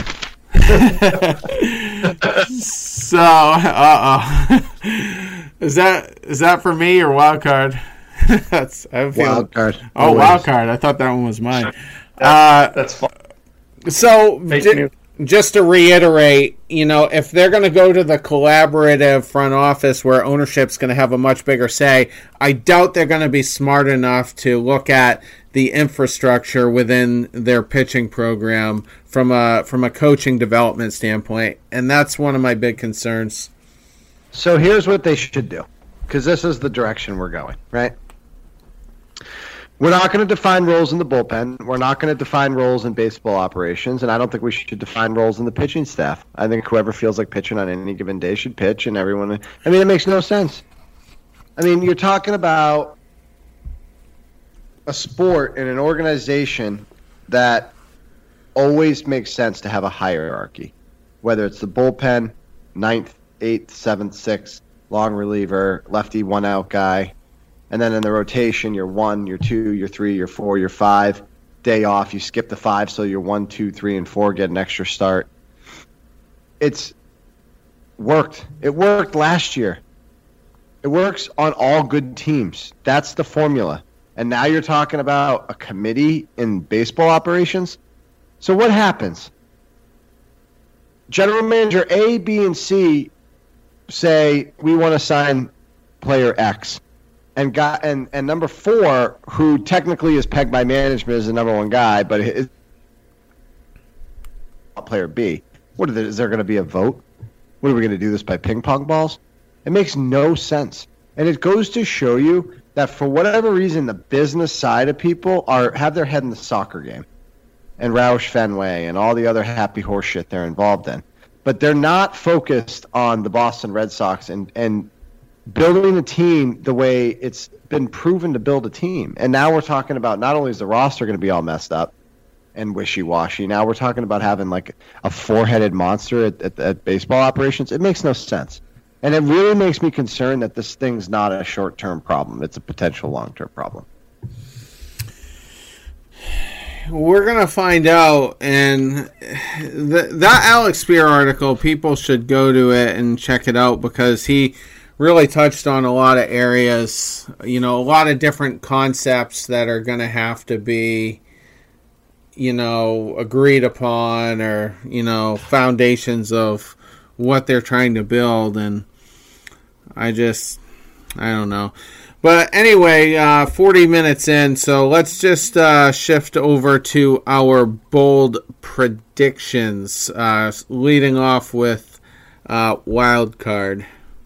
So, uh oh, is that is that for me or Wildcard? That's I feel, Wildcard. Oh, Wildcard. I thought that one was mine. Uh, That's fine. So, j- just to reiterate, you know, if they're going to go to the collaborative front office where ownership's going to have a much bigger say, I doubt they're going to be smart enough to look at the infrastructure within their pitching program from a from a coaching development standpoint, and that's one of my big concerns. So here's what they should do, because this is the direction we're going, right? We're not going to define roles in the bullpen. We're not going to define roles in baseball operations, and I don't think we should define roles in the pitching staff. I think whoever feels like pitching on any given day should pitch, and everyone. I mean, it makes no sense. I mean, you're talking about a sport and an organization that always makes sense to have a hierarchy, whether it's the bullpen, ninth, eighth, seventh, sixth, long reliever, lefty, one out guy. And then in the rotation, you're one, you're two, you're three, you're four, you're five. Day off, you skip the five, so you're one, two, three, and four, get an extra start. It's worked. It worked last year. It works on all good teams. That's the formula. And now you're talking about a committee in baseball operations. So what happens? General manager A, B, and C say, we want to sign player X. And got and, and number four, who technically is pegged by management as the number one guy, but is player B. What are there, is there going to be a vote? What are we going to do this by ping pong balls? It makes no sense, and it goes to show you that for whatever reason, the business side of people are have their head in the soccer game, and Roush Fenway and all the other happy horse shit they're involved in, but they're not focused on the Boston Red Sox and and. building a team the way it's been proven to build a team. And now we're talking about not only is the roster going to be all messed up and wishy-washy, now we're talking about having like a four-headed monster at, at, at baseball operations. It makes no sense. And it really makes me concerned that this thing's not a short-term problem. It's a potential long-term problem. We're going to find out, and the, that Alex Spear article, people should go to it and check it out because he really touched on a lot of areas, you know, a lot of different concepts that are going to have to be, you know, agreed upon or, you know, foundations of what they're trying to build. And I just, I don't know. But anyway, uh, forty minutes in, so let's just uh, shift over to our bold predictions, uh, leading off with uh, Wild Card.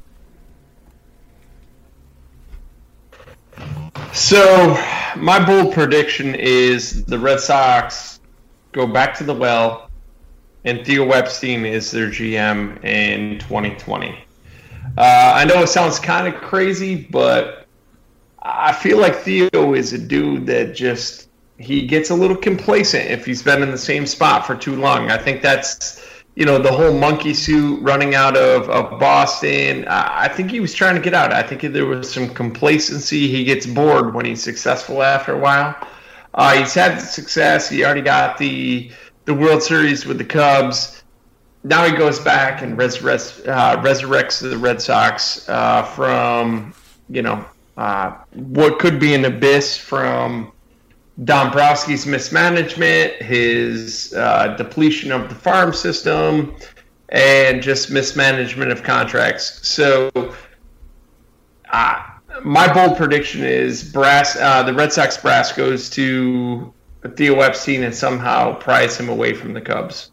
So, my bold prediction is the Red Sox go back to the well, and Theo Epstein is their G M in twenty twenty. Uh, I know it sounds kind of crazy, but I feel like Theo is a dude that just, he gets a little complacent if he's been in the same spot for too long. I think that's, you know, the whole monkey suit running out of, of Boston. I think he was trying to get out. I think there was some complacency. He gets bored when he's successful after a while. Uh, he's had success. He already got the the World Series with the Cubs. Now he goes back and resurrects, uh, resurrects the Red Sox uh, from, you know, uh, what could be an abyss from Dombrowski's mismanagement, his uh, depletion of the farm system, and just mismanagement of contracts. So, uh, my bold prediction is brass. Uh, the Red Sox brass goes to Theo Epstein and somehow pries him away from the Cubs.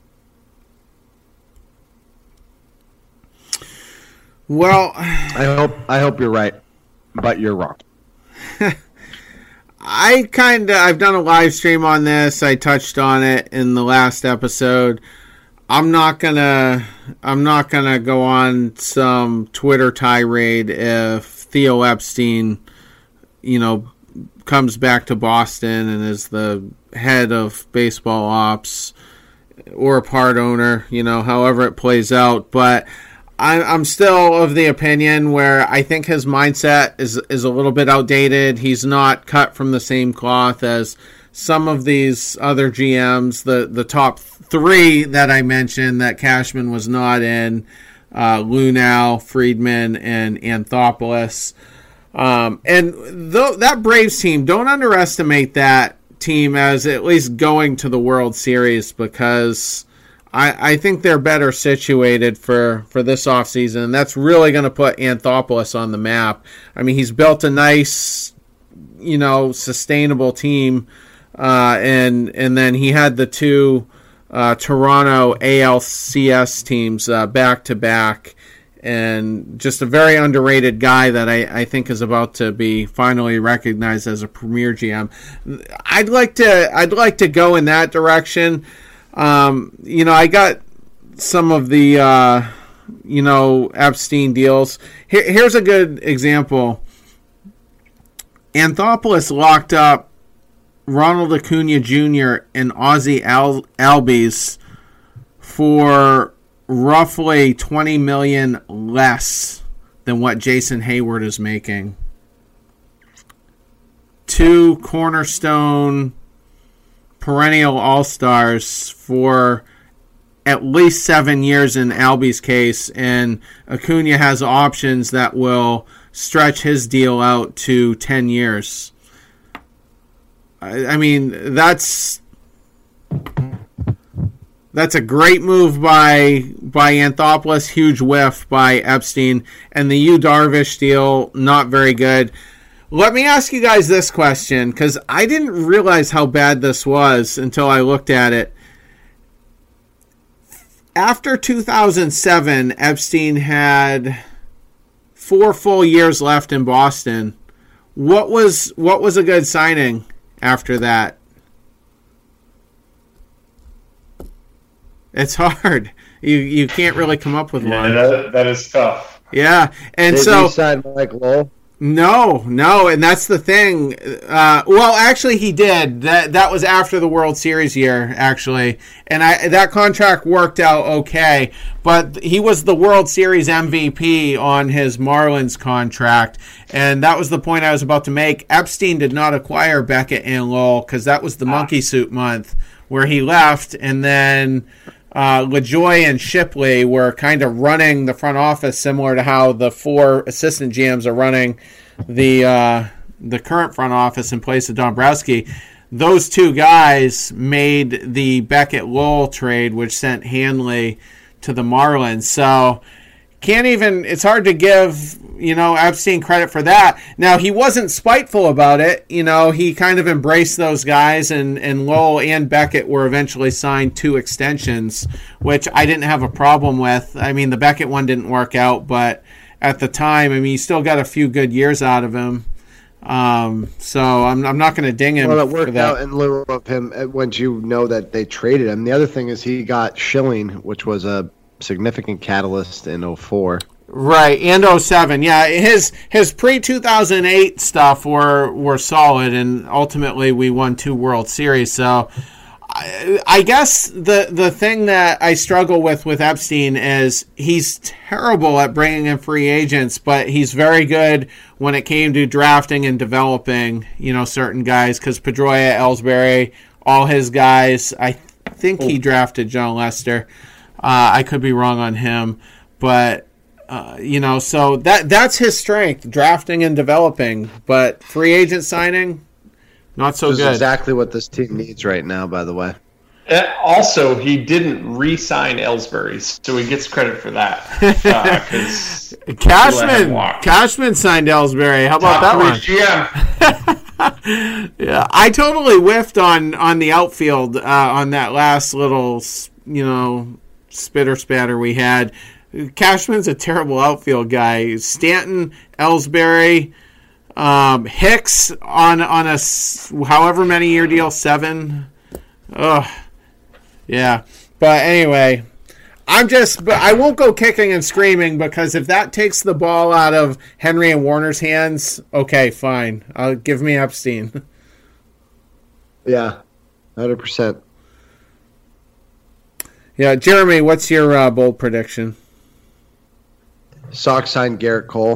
Well, I hope I hope you're right, but you're wrong. I kind of, I've done a live stream on this. I touched on it in the last episode. I'm not gonna, I'm not gonna go on some Twitter tirade if Theo Epstein, you know, comes back to Boston and is the head of baseball ops or a part owner, you know, however it plays out. But I, I'm still of the opinion where I think his mindset is, is a little bit outdated. He's not cut from the same cloth as some of these other G Ms, the, the top three that I mentioned that Cashman was not in, uh, Lunau, Friedman, and Anthopoulos. Um, and th- that Braves team, don't underestimate that team as at least going to the World Series, because I, I think they're better situated for, for this offseason. And that's really going to put Anthopoulos on the map. I mean, he's built a nice, you know, sustainable team. Uh, and, and then he had the two, uh, Toronto A L C S teams, uh, back to back. And just a very underrated guy that I, I think is about to be finally recognized as a premier G M. I'd like to I'd like to go in that direction. Um, you know, I got some of the uh, you know Epstein deals. Here, here's a good example. Anthopoulos locked up Ronald Acuna Junior and Ozzie Al- Albies for roughly twenty million dollars less than what Jason Hayward is making. Two cornerstone perennial all-stars for at least seven years in Albie's case, and Acuna has options that will stretch his deal out to ten years. I, I mean, that's... That's a great move by by Anthopoulos, huge whiff by Epstein, and the Yu Darvish deal, not very good. Let me ask you guys this question, because I didn't realize how bad this was until I looked at it. After two thousand seven, Epstein had four full years left in Boston. What was what was a good signing after that? It's hard. You you can't really come up with yeah, one. That, that is tough. Yeah, and Did so he sign Mike Lowell? No, no, and that's the thing. Uh, well, actually, he did. That that was after the World Series year, actually, and I that contract worked out okay. But he was the World Series M V P on his Marlins contract, and that was the point I was about to make. Epstein did not acquire Beckett and Lowell because that was the ah. monkey suit month where he left, and then Uh, LaJoie and Shipley were kind of running the front office, similar to how the four assistant G Ms are running the uh, the current front office in place of Dombrowski. Those two guys made the Beckett-Lowell trade, which sent Hanley to the Marlins. So can't even, it's hard to give, you know, Epstein credit for that. Now, he wasn't spiteful about it. You know, he kind of embraced those guys, and, and Lowell and Beckett were eventually signed two extensions, which I didn't have a problem with. I mean, the Beckett one didn't work out, but at the time, I mean, you still got a few good years out of him. Um, so I'm I'm not going to ding him. Well, it worked for that. out in lieu of him once you know that they traded him. The other thing is he got Schilling, which was a significant catalyst in oh four. Right, and oh seven. Yeah, his his pre two thousand eight stuff were were solid, and ultimately we won two World Series. So I, I guess the the thing that I struggle with with Epstein is he's terrible at bringing in free agents, but he's very good when it came to drafting and developing, you know, certain guys, because Pedroia, Ellsbury, all his guys, I think he drafted John Lester. Uh, I could be wrong on him, but uh, you know, so that that's his strength, drafting and developing. But free agent signing, not so Which good. is exactly what this team needs right now, by the way. Uh, also, he didn't re-sign Ellsbury, so he gets credit for that. Uh, Cashman, Cashman signed Ellsbury. How about Top that one? Yeah. Yeah, I totally whiffed on on the outfield uh, on that last little, you know, spitter spatter we had. Cashman's a terrible outfield guy. Stanton, Ellsbury, um, Hicks on on a however many year deal, seven. Ugh, yeah. But anyway, I'm just. But I won't go kicking and screaming, because if that takes the ball out of Henry and Warner's hands, okay, fine. I'll give me Epstein. Yeah, one hundred percent. Yeah, Jeremy, what's your uh, bold prediction? Sox sign Garrett Cole.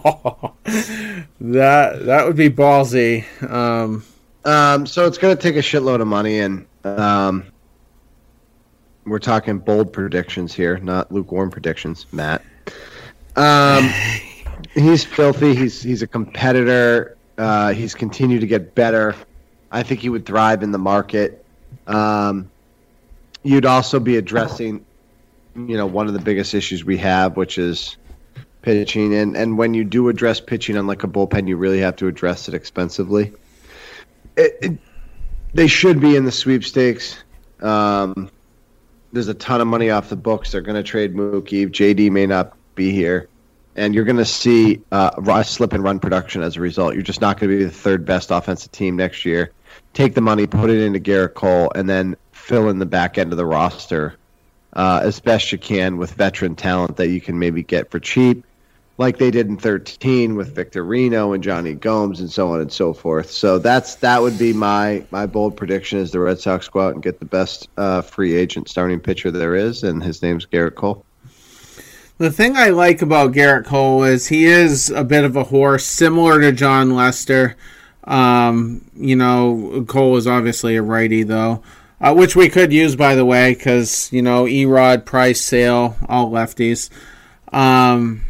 that that would be ballsy. Um, um, so it's going to take a shitload of money, and um, we're talking bold predictions here, not lukewarm predictions, Matt. Um, he's filthy. He's he's a competitor. Uh, he's continued to get better. I think he would thrive in the market. Um, you'd also be addressing, you know, one of the biggest issues we have, which is pitching. And, and when you do address pitching on like a bullpen, you really have to address it expensively. It, it, they should be in the sweepstakes. Um, there's a ton of money off the books. They're going to trade Mookie. J D may not be here. And you're going to see uh, a slip and run production as a result. You're just not going to be the third best offensive team next year. Take the money, put it into Garrett Cole, and then fill in the back end of the roster uh, as best you can with veteran talent that you can maybe get for cheap, like they did in thirteen with Victor Reno and Johnny Gomes and so on and so forth. So that's that would be my my bold prediction: is the Red Sox go out and get the best uh, free agent starting pitcher there is, and his name's Garrett Cole. The thing I like about Garrett Cole is he is a bit of a horse, similar to John Lester. Um, you know, Cole is obviously a righty, though, uh, which we could use, by the way, because, you know, Erod, Price, Sale, all lefties. Um,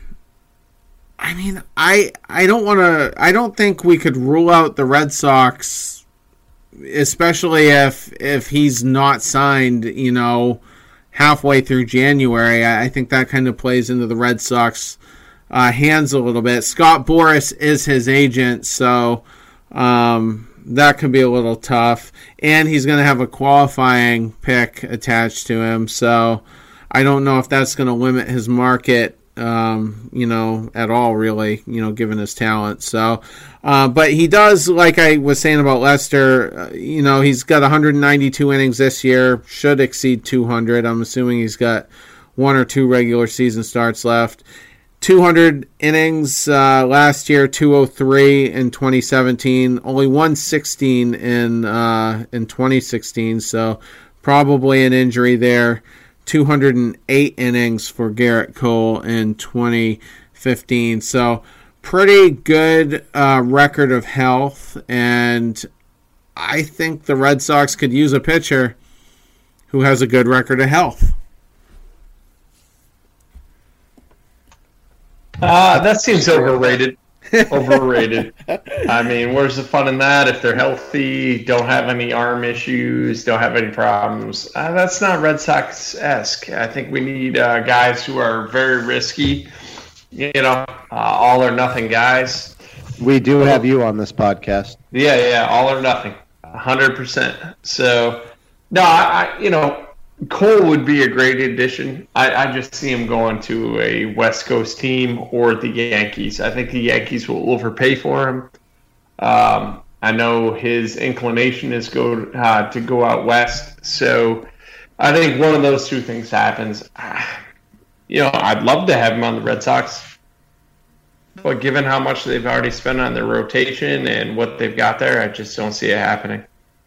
I mean, I I don't want to, I don't think we could rule out the Red Sox, especially if if he's not signed, you know, halfway through January. I, I think that kind of plays into the Red Sox uh, hands a little bit. Scott Boras is his agent, so um, that could be a little tough. And he's going to have a qualifying pick attached to him, so I don't know if that's going to limit his market, um, you know, at all, really, you know, given his talent. So, uh, but he does, like I was saying about Lester, uh, you know, he's got one hundred ninety-two innings this year, should exceed two hundred. I'm assuming he's got one or two regular season starts left. two hundred innings uh, last year, two oh three in twenty seventeen, only one sixteen in uh, in twenty sixteen, so probably an injury there. two hundred eight innings for Garrett Cole in twenty fifteen. So pretty good uh, record of health, and I think the Red Sox could use a pitcher who has a good record of health. Uh, that seems overrated. Overrated. I mean, where's the fun in that? If they're healthy, don't have any arm issues, don't have any problems. Uh, that's not Red Sox-esque. I think we need uh, guys who are very risky, you know, uh, all or nothing guys. We do have you on this podcast. Yeah, yeah, all or nothing, one hundred percent. So, no, I, I you know, Cole would be a great addition. I, I just see him going to a West Coast team or the Yankees. I think the Yankees will overpay for him. Um, I know his inclination is go uh, to go out west. So I think one of those two things happens. You know, I'd love to have him on the Red Sox, but given how much they've already spent on their rotation and what they've got there, I just don't see it happening.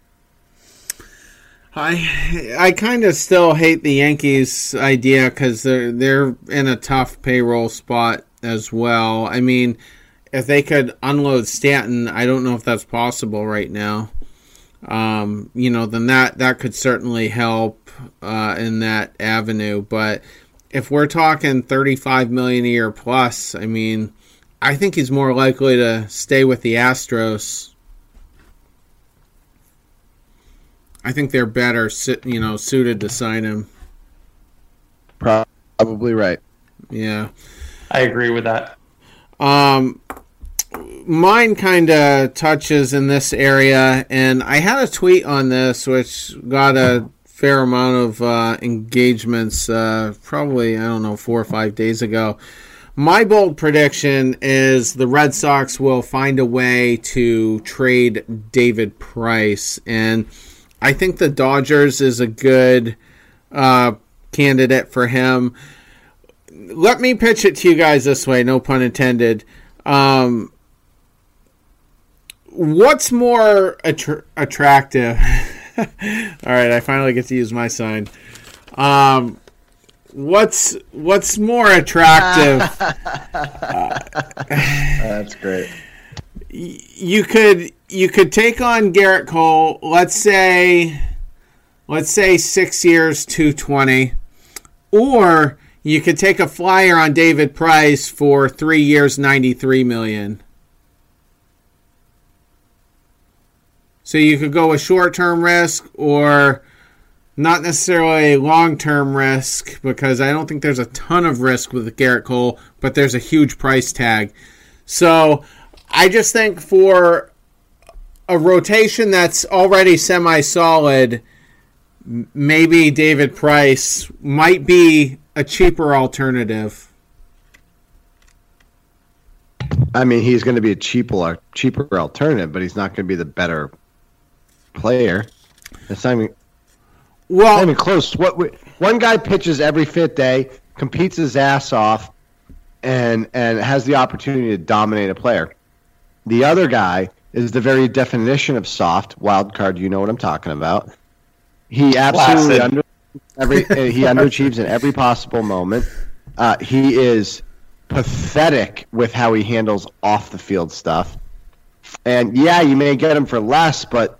I I kind of still hate the Yankees idea because they're they're in a tough payroll spot as well. I mean, if they could unload Stanton, I don't know if that's possible right now. Um, you know, then that that could certainly help uh, in that avenue. But if we're talking thirty-five million dollars a year plus, I mean, I think he's more likely to stay with the Astros. I think they're better, you know, suited to sign him. Probably right. Yeah, I agree with that. Um, mine kind of touches in this area, and I had a tweet on this, which got a fair amount of uh, engagements. Uh, probably, I don't know, four or five days ago. My bold prediction is the Red Sox will find a way to trade David Price, and I think the Dodgers is a good uh, candidate for him. Let me pitch it to you guys this way, no pun intended. Um, what's more attra- attractive? All right, I finally get to use my sign. Um, what's what's more attractive? uh, That's great. You could you could take on Garrett Cole. Let's say, let's say six years, two twenty, or you could take a flyer on David Price for three years, ninety-three million. So you could go with short-term risk or not necessarily a long-term risk, because I don't think there's a ton of risk with Garrett Cole, but there's a huge price tag. So I just think for a rotation that's already semi-solid, maybe David Price might be a cheaper alternative. I mean, he's going to be a cheaper, cheaper alternative, but he's not going to be the better player. It's not even, well, not even close. What one guy pitches every fifth day, competes his ass off, and and has the opportunity to dominate a player. The other guy is the very definition of soft wild card. You know what I'm talking about. He absolutely under, every he underachieves in every possible moment. Uh, he is pathetic with how he handles off the field stuff. And yeah, you may get him for less, but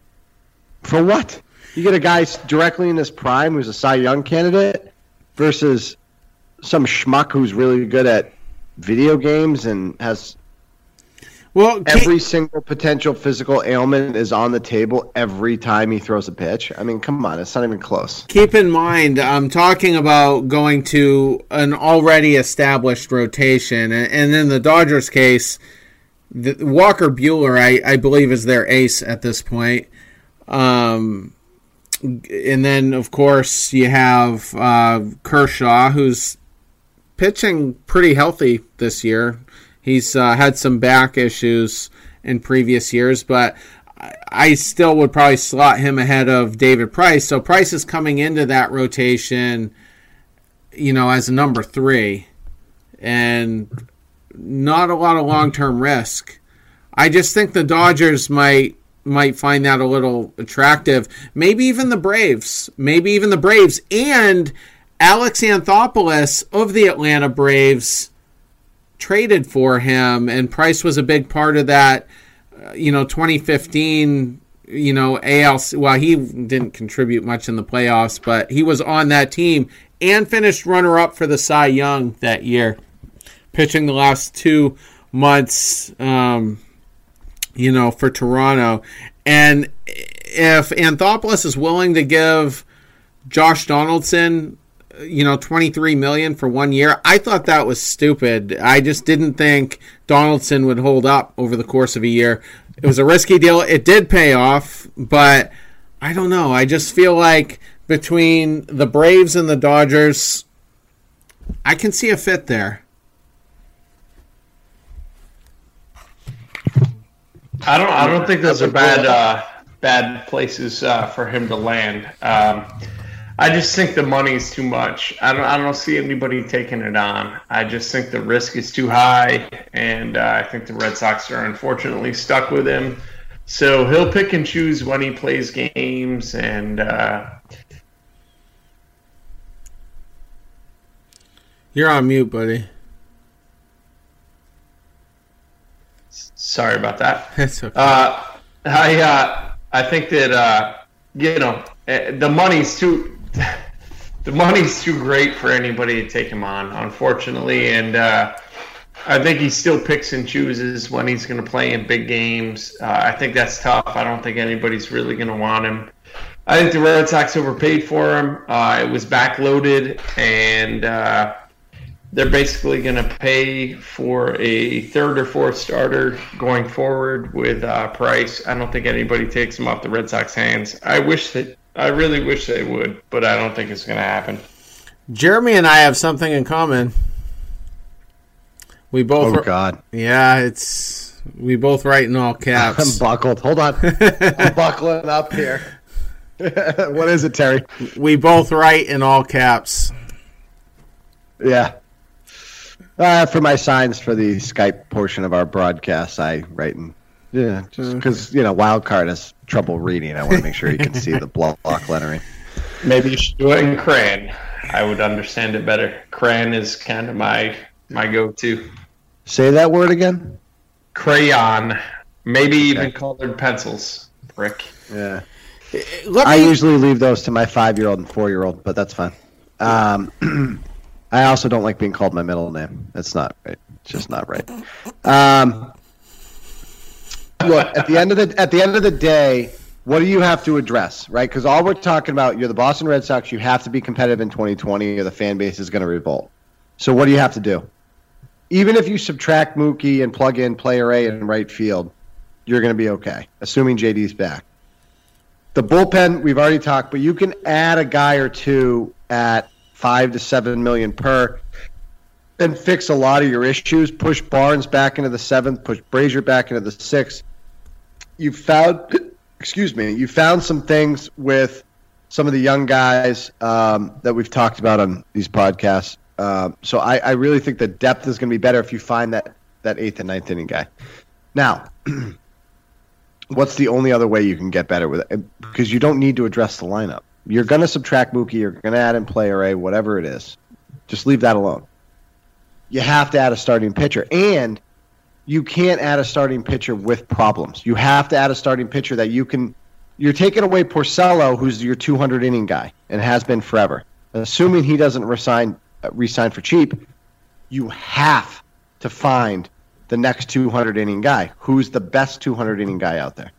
for what? You get a guy directly in his prime who's a Cy Young candidate versus some schmuck who's really good at video games and has well every single potential physical ailment is on the table every time he throws a pitch. I mean, come on, it's not even close. Keep in mind, I'm talking about going to an already established rotation, and in the Dodgers case, the, Walker Buehler, I, I believe, is their ace at this point. Um, and then, of course, you have uh, Kershaw, who's pitching pretty healthy this year. He's uh, had some back issues in previous years, but I still would probably slot him ahead of David Price. So Price is coming into that rotation, you know, as a number three, and not a lot of long-term risk. I just think the Dodgers might might find that a little attractive. Maybe even the Braves. Maybe even the Braves. And Alex Anthopoulos of the Atlanta Braves traded for him, and Price was a big part of that, uh, you know, twenty fifteen, you know, A L C. Well, he didn't contribute much in the playoffs, but he was on that team and finished runner-up for the Cy Young that year, pitching the last two months, um, you know, for Toronto. And if Anthopoulos is willing to give Josh Donaldson, you know, twenty-three million dollars for one year, I thought that was stupid. I just didn't think Donaldson would hold up over the course of a year. It was a risky deal. It did pay off, but I don't know. I just feel like between the Braves and the Dodgers, I can see a fit there. I don't. I don't think those are bad. Uh, bad places uh, for him to land. Um, I just think the money's too much. I don't. I don't see anybody taking it on. I just think the risk is too high, and uh, I think the Red Sox are unfortunately stuck with him. So he'll pick and choose when he plays games, and uh, you're on mute, buddy. Sorry about that. That's okay. Uh, I uh, I think that uh, you know the money's too the money's too great for anybody to take him on, unfortunately, and uh, I think he still picks and chooses when he's going to play in big games. Uh, I think that's tough. I don't think anybody's really going to want him. I think the Red Sox overpaid for him. Uh, it was backloaded, and uh, they're basically going to pay for a third or fourth starter going forward with uh, Price. I don't think anybody takes him off the Red Sox hands. I wish that, I really wish they would, but I don't think it's going to happen. Jeremy and I have something in common. We both. Oh God! Yeah, it's we both write in all caps. I'm buckled. Hold on, I'm buckling up here. What is it, Terry? We both write in all caps. Yeah. Uh, for my signs for the Skype portion of our broadcast, I write in, yeah, just because, you know, Wildcard has trouble reading. I want to make sure you can see the block lettering. Maybe you should do it in crayon. I would understand it better. Crayon is kind of my my go-to. Say that word again. Crayon. Maybe okay. even colored pencils. Brick. Yeah. I usually leave those to my five-year-old and four-year-old, but that's fine. Um, I also don't like being called my middle name. That's not right. It's just not right. Um, look, at the end of the at the end of the day, what do you have to address, right? Because all we're talking about, you're the Boston Red Sox. You have to be competitive in twenty twenty, or the fan base is going to revolt. So what do you have to do? Even if you subtract Mookie and plug in player A in right field, you're going to be okay, assuming J D's back. The bullpen, we've already talked, but you can add a guy or two at five to seven million per, and fix a lot of your issues. Push Barnes back into the seventh, push Brazier back into the sixth. You found, excuse me, you found some things with some of the young guys um, that we've talked about on these podcasts. Um, so I, I really think the depth is going to be better if you find that that eighth and ninth inning guy. Now. What's the only other way you can get better with it? Because you don't need to address the lineup. You're going to subtract Mookie. You're going to add in player A, whatever it is. Just leave that alone. You have to add a starting pitcher. And you can't add a starting pitcher with problems. You have to add a starting pitcher that you can – you're taking away Porcello, who's your two hundred inning guy and has been forever. Assuming he doesn't resign, uh, resign for cheap, you have to find – the next two hundred inning guy. Who's the best two hundred inning guy out there?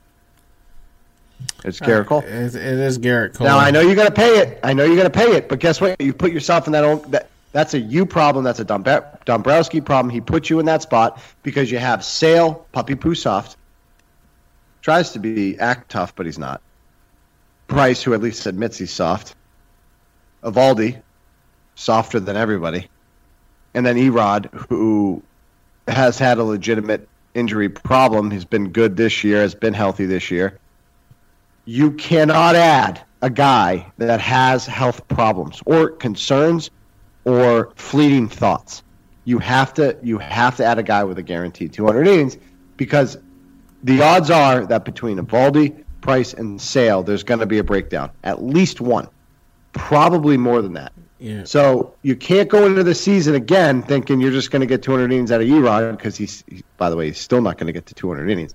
It's Garrett Cole. Uh, it, it is Garrett Cole. Now I know you're going to pay it. I know you're going to pay it. But guess what? You put yourself in that own. That, that's a you problem. That's a Domb- Dombrowski problem. He put you in that spot because you have Sale, Puppy Poo Soft. Tries to be act tough, but he's not. Price, who at least admits he's soft. Evaldi, softer than everybody, and then Erod, who has had a legitimate injury problem. He's been good this year, has been healthy this year. You cannot add a guy that has health problems or concerns or fleeting thoughts. You have to you have to add a guy with a guaranteed two hundred innings, because the odds are that between Evaldi, Price, and Sale, there's going to be a breakdown. At least one. Probably more than that. Yeah. So you can't go into the season again thinking you're just going to get two hundred innings out of Erod, because he's, he, by the way, he's still not going to get to two hundred innings.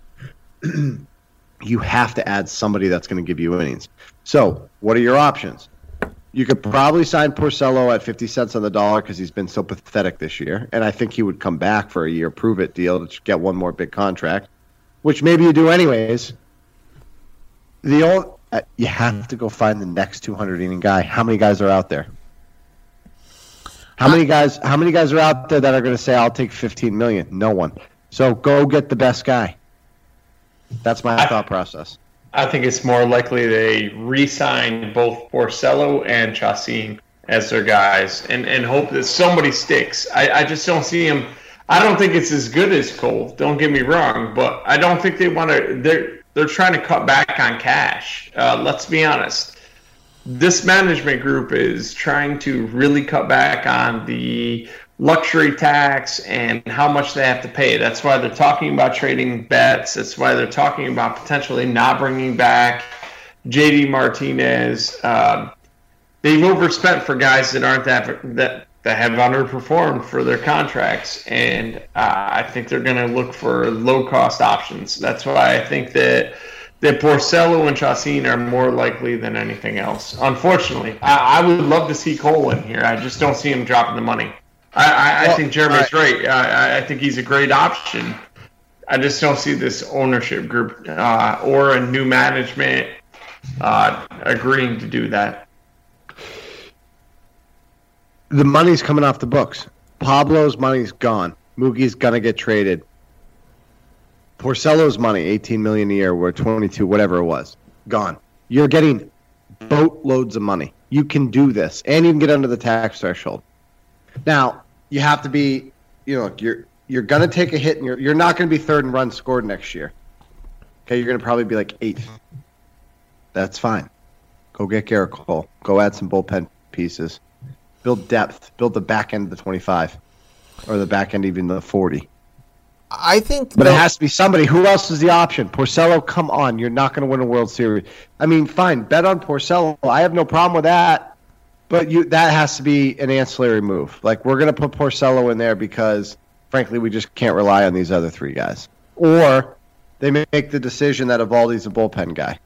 You have to add somebody that's going to give you innings. So what are your options? You could probably sign Porcello at fifty cents on the dollar because he's been so pathetic this year, and I think he would come back for a year prove-it deal to get one more big contract, which maybe you do anyways. The only, uh, you have to go find the next two hundred inning guy. How many guys are out there? How many guys? How many guys are out there that are going to say, "I'll take fifteen million"? No one. So go get the best guy. That's my I, thought process. I think it's more likely they re-sign both Porcello and Chacin as their guys, and, and hope that somebody sticks. I, I just don't see him. I don't think it's as good as Cole. Don't get me wrong, but I don't think they want to. They're they're trying to cut back on cash. Uh, let's be honest. This management group is trying to really cut back on the luxury tax and how much they have to pay. That's why they're talking about trading Betts. That's why they're talking about potentially not bringing back J D Martinez. Um, they've overspent for guys that aren't that that that have underperformed for their contracts, and uh, I think they're going to look for low cost options. That's why I think that. That Porcello and Chacin are more likely than anything else. Unfortunately, I, I would love to see Cole in here. I just don't see him dropping the money. I, I, well, I think Jeremy's right. right. I, I think he's a great option. I just don't see this ownership group uh, or a new management uh, agreeing to do that. The money's coming off the books. Pablo's money's gone. Mookie's gonna get traded. Porcello's money, eighteen million dollars a year, or twenty-two, whatever it was, gone. You're getting boatloads of money. You can do this, and you can get under the tax threshold. Now, you have to be, you know, you're you're gonna take a hit, and you're you're not gonna be third in runs scored next year. Okay, you're gonna probably be like eighth. That's fine. Go get Garrett Cole. Go add some bullpen pieces. Build depth. Build the back end of the twenty-five, or the back end even the forty. I think, but the, it has to be somebody. Who else is the option? Porcello, come on, you're not going to win a World Series. I mean, fine, bet on Porcello. I have no problem with that, but you that has to be an ancillary move. Like, we're going to put Porcello in there because, frankly, we just can't rely on these other three guys. Or they make the decision that Eovaldi's a bullpen guy.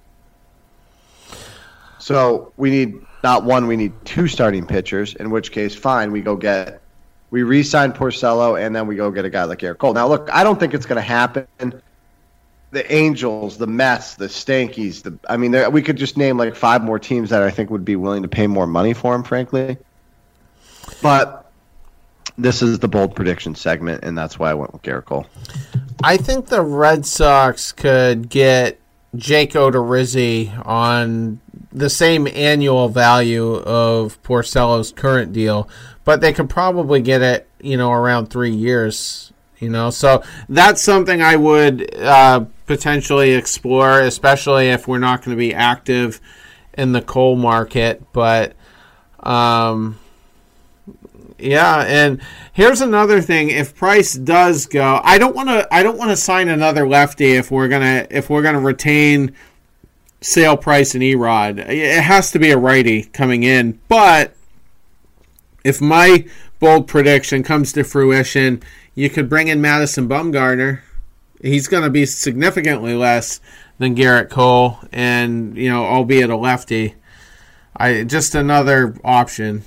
So we need not one, we need two starting pitchers. In which case, fine, we go get. We re-sign Porcello, and then we go get a guy like Garrett Cole. Now, look, I don't think it's going to happen. The Angels, the Mets, the Stankies, the I mean, there, we could just name like five more teams that I think would be willing to pay more money for him, frankly. But this is the bold prediction segment, and that's why I went with Garrett Cole. I think the Red Sox could get Jake Odorizzi on the same annual value of Porcello's current deal, but they could probably get it, you know, around three years, you know. So that's something I would uh, potentially explore, especially if we're not going to be active in the coal market. But, um, yeah, and here's another thing: if Price does go, I don't want to. I don't want to sign another lefty if we're gonna if we're gonna retain Sale, Price, and Erod. It has to be a righty coming in, but if my bold prediction comes to fruition, you could bring in Madison Bumgarner. He's going to be significantly less than Garrett Cole, and, you know, albeit a lefty. I just another option.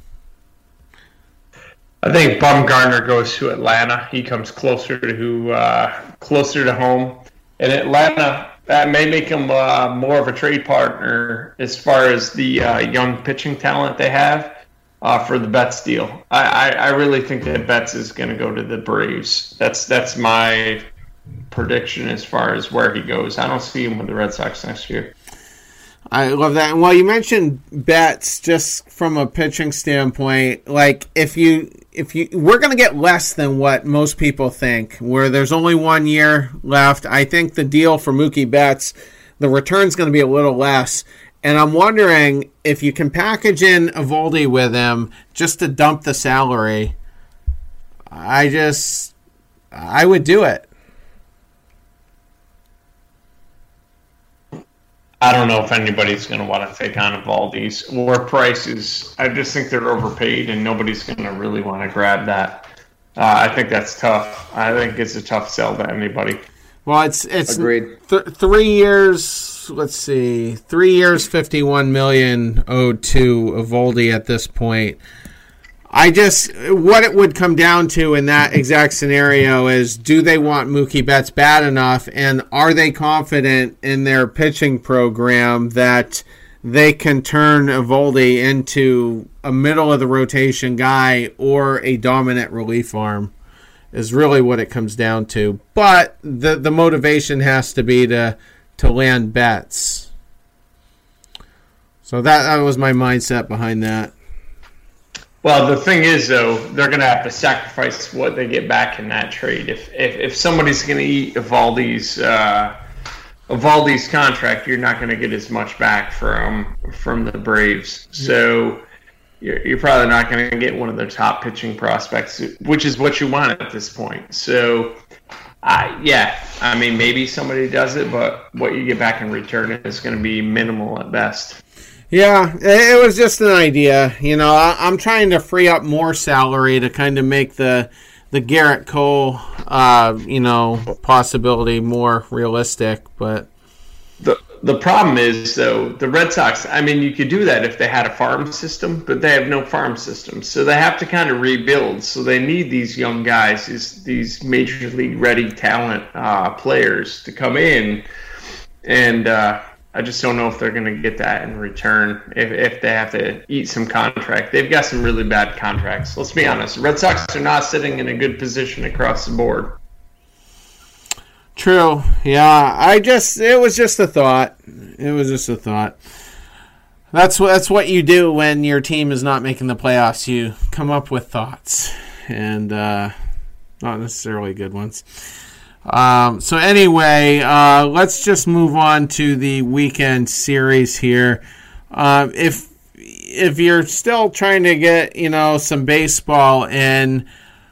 I think Bumgarner goes to Atlanta. He comes closer to uh, closer to home, and Atlanta, that may make him uh, more of a trade partner as far as the uh, young pitching talent they have. Uh, for the Betts deal, I, I, I really think that Betts is going to go to the Braves. That's that's my prediction as far as where he goes. I don't see him with the Red Sox next year. I love that. And while you mentioned Betts, just from a pitching standpoint, like if you if you we're going to get less than what most people think. Where there's only one year left, I think the deal for Mookie Betts, the return's going to be a little less. And I'm wondering if you can package in Eovaldi with him just to dump the salary. I just, I would do it. I don't know if anybody's going to want to take on Eovaldi's or prices. I just think they're overpaid, and nobody's going to really want to grab that. Uh, I think that's tough. I think it's a tough sell to anybody. Well, it's it's Agreed. Th- three years. Let's see, three years, fifty-one million owed to Eovaldi at this point. I just, what it would come down to in that exact scenario is, do they want Mookie Betts bad enough, and are they confident in their pitching program that they can turn Eovaldi into a middle of the rotation guy or a dominant relief arm? Is really what it comes down to. But the the motivation has to be to to land Betts. So that, that was my mindset behind that. Well, the thing is, though, they're going to have to sacrifice what they get back in that trade. If if, if somebody's going to eat Eovaldi's uh, Eovaldi's contract, you're not going to get as much back from from the Braves. So you're, you're probably not going to get one of their top pitching prospects, which is what you want at this point. So, uh, yeah, I mean, maybe somebody does it, but what you get back in return is going to be minimal at best. Yeah, it was just an idea. You know, I'm trying to free up more salary to kind of make the the Garrett Cole, uh, you know, possibility more realistic. But the the problem is, though, the Red Sox, I mean, you could do that if they had a farm system, but they have no farm system. So they have to kind of rebuild. So they need these young guys, these, these major league ready talent uh, players to come in. And uh, I just don't know if they're going to get that in return if, if they have to eat some contract. They've got some really bad contracts. Let's be honest. The Red Sox are not sitting in a good position across the board. True. Yeah, I just it was just a thought. It was just a thought. That's what that's what you do when your team is not making the playoffs. You come up with thoughts, and uh, not necessarily good ones. Um, so anyway, uh, let's just move on to the weekend series here. Uh, if if you're still trying to get you know some baseball in.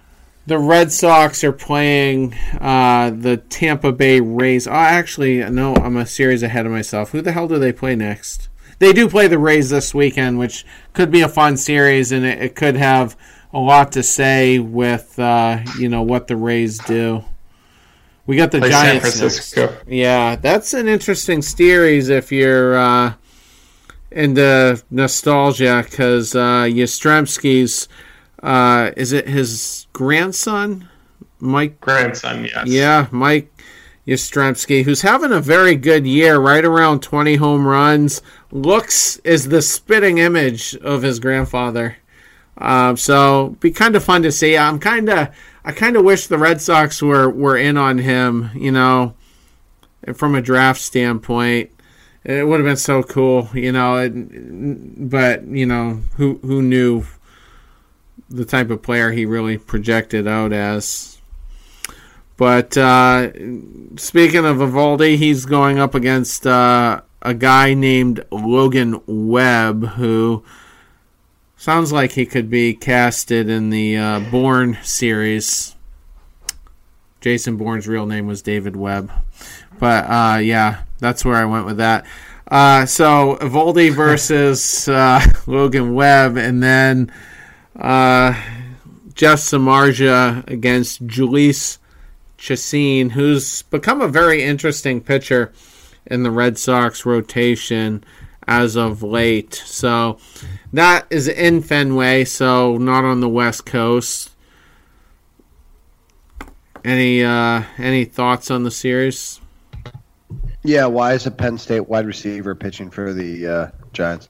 the Red Sox are playing uh, the Tampa Bay Rays. Oh, actually, no, I'm a series ahead of myself. Who the hell do they play next? They do play the Rays this weekend, which could be a fun series, and it, it could have a lot to say with uh, you know what the Rays do. We got the play Giants. San Francisco. Next. Yeah, that's an interesting series if you're uh, into nostalgia, because uh, Yastrzemski's uh, is it his grandson, Mike? Grandson, yes. Yeah, Mike Yastrzemski, who's having a very good year, right around twenty home runs, looks is the spitting image of his grandfather. Um, so be kind of fun to see. I'm kind of, I kind of wish the Red Sox were, were in on him, you know, from a draft standpoint. It would have been so cool, you know. It, but you know, who who knew the type of player he really projected out as. But uh, speaking of Eovaldi, he's going up against uh, a guy named Logan Webb, who sounds like he could be casted in the uh, Bourne series. Jason Bourne's real name was David Webb. But, uh, yeah, that's where I went with that. Uh, so, Eovaldi versus uh, Logan Webb, and then uh, Jeff Samardzija against Jhoulys Chacin, who's become a very interesting pitcher in the Red Sox rotation as of late. So that is in Fenway, so not on the West Coast. Any uh, any thoughts on the series? Yeah, why is a Penn State wide receiver pitching for the uh, Giants?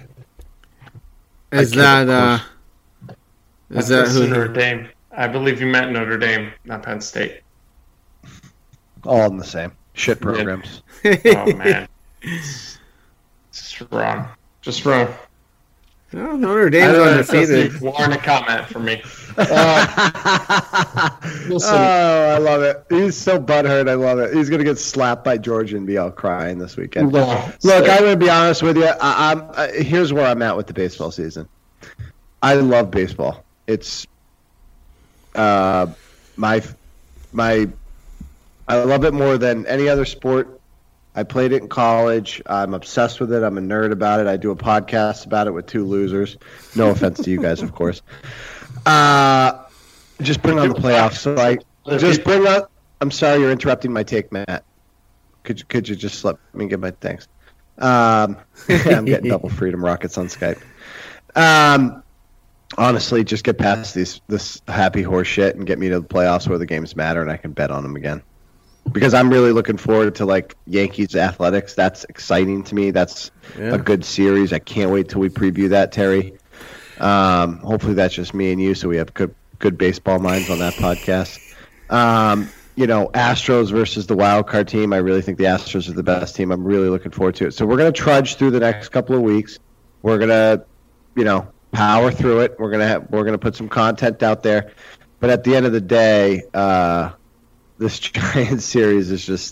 Is that uh, is that who? Notre Dame? I believe you meant Notre Dame, not Penn State. All in the same shit programs. Oh man, just wrong. Just wrong. No, Notre Dame's undefeated. Warren a comment for me. Uh, oh, I love it. He's so butthurt. I love it. He's gonna get slapped by Georgia and be all crying this weekend. No, Look, I'm gonna be honest with you. I, I'm uh, here's where I'm at with the baseball season. I love baseball. It's uh my my. I love it more than any other sport. I played it in college. I'm obsessed with it. I'm a nerd about it. I do a podcast about it with two losers. No offense to you guys, of course. Uh, just bring on the playoffs. So like, just bring on. I'm sorry, you're interrupting my take, Matt. Could you, could you just let me get my thanks? Um, I'm getting double freedom rockets on Skype. Um, honestly, just get past these this happy horse shit and get me to the playoffs where the games matter and I can bet on them again. Because I'm really looking forward to like Yankees Athletics. That's exciting to me. That's yeah. a good series. I can't wait till we preview that, Terry. Um, hopefully that's just me and you, so we have good good baseball minds on that podcast. Um, you know, Astros versus the wild card team. I really think the Astros are the best team. I'm really looking forward to it. So we're gonna trudge through the next couple of weeks. We're gonna, you know, power through it. We're gonna have, we're gonna put some content out there. But at the end of the day, uh, this Giants series is just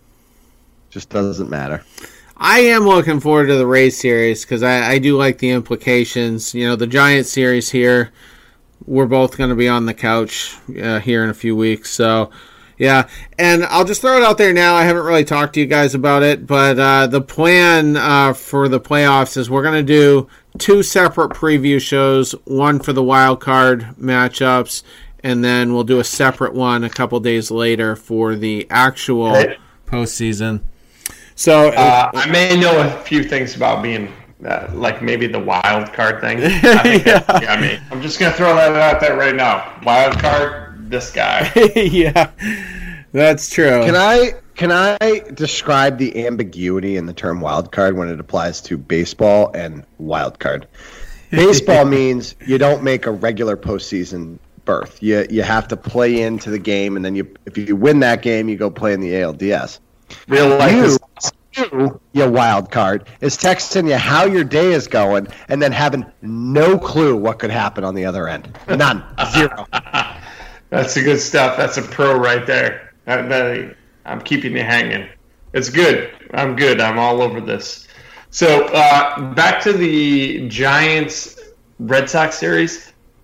just doesn't matter. I am looking forward to the Rays series because I, I do like the implications. You know, the Giants series here, we're both going to be on the couch uh, here in a few weeks. So, yeah. And I'll just throw it out there now. I haven't really talked to you guys about it, but uh, the plan uh, for the playoffs is we're going to do two separate preview shows, one for the wild card matchups, and then we'll do a separate one a couple days later for the actual right. postseason. So uh, I may know a few things about being uh, like maybe the wild card thing. I think yeah. that, yeah, I mean, I'm just gonna throw that out there right now. Wild card, this guy. Yeah, that's true. Can I can I describe the ambiguity in the term wild card when it applies to baseball and wild card? Baseball means you don't make a regular postseason berth. You you have to play into the game, and then you if you win that game, you go play in the A L D S. Real life, you, your wild card is texting you how your day is going, and then having no clue what could happen on the other end. None, zero. That's the good stuff. That's a pro right there. That, that, I'm keeping you hanging. It's good. I'm good. I'm all over this. So uh, back to the Giants Red Sox series.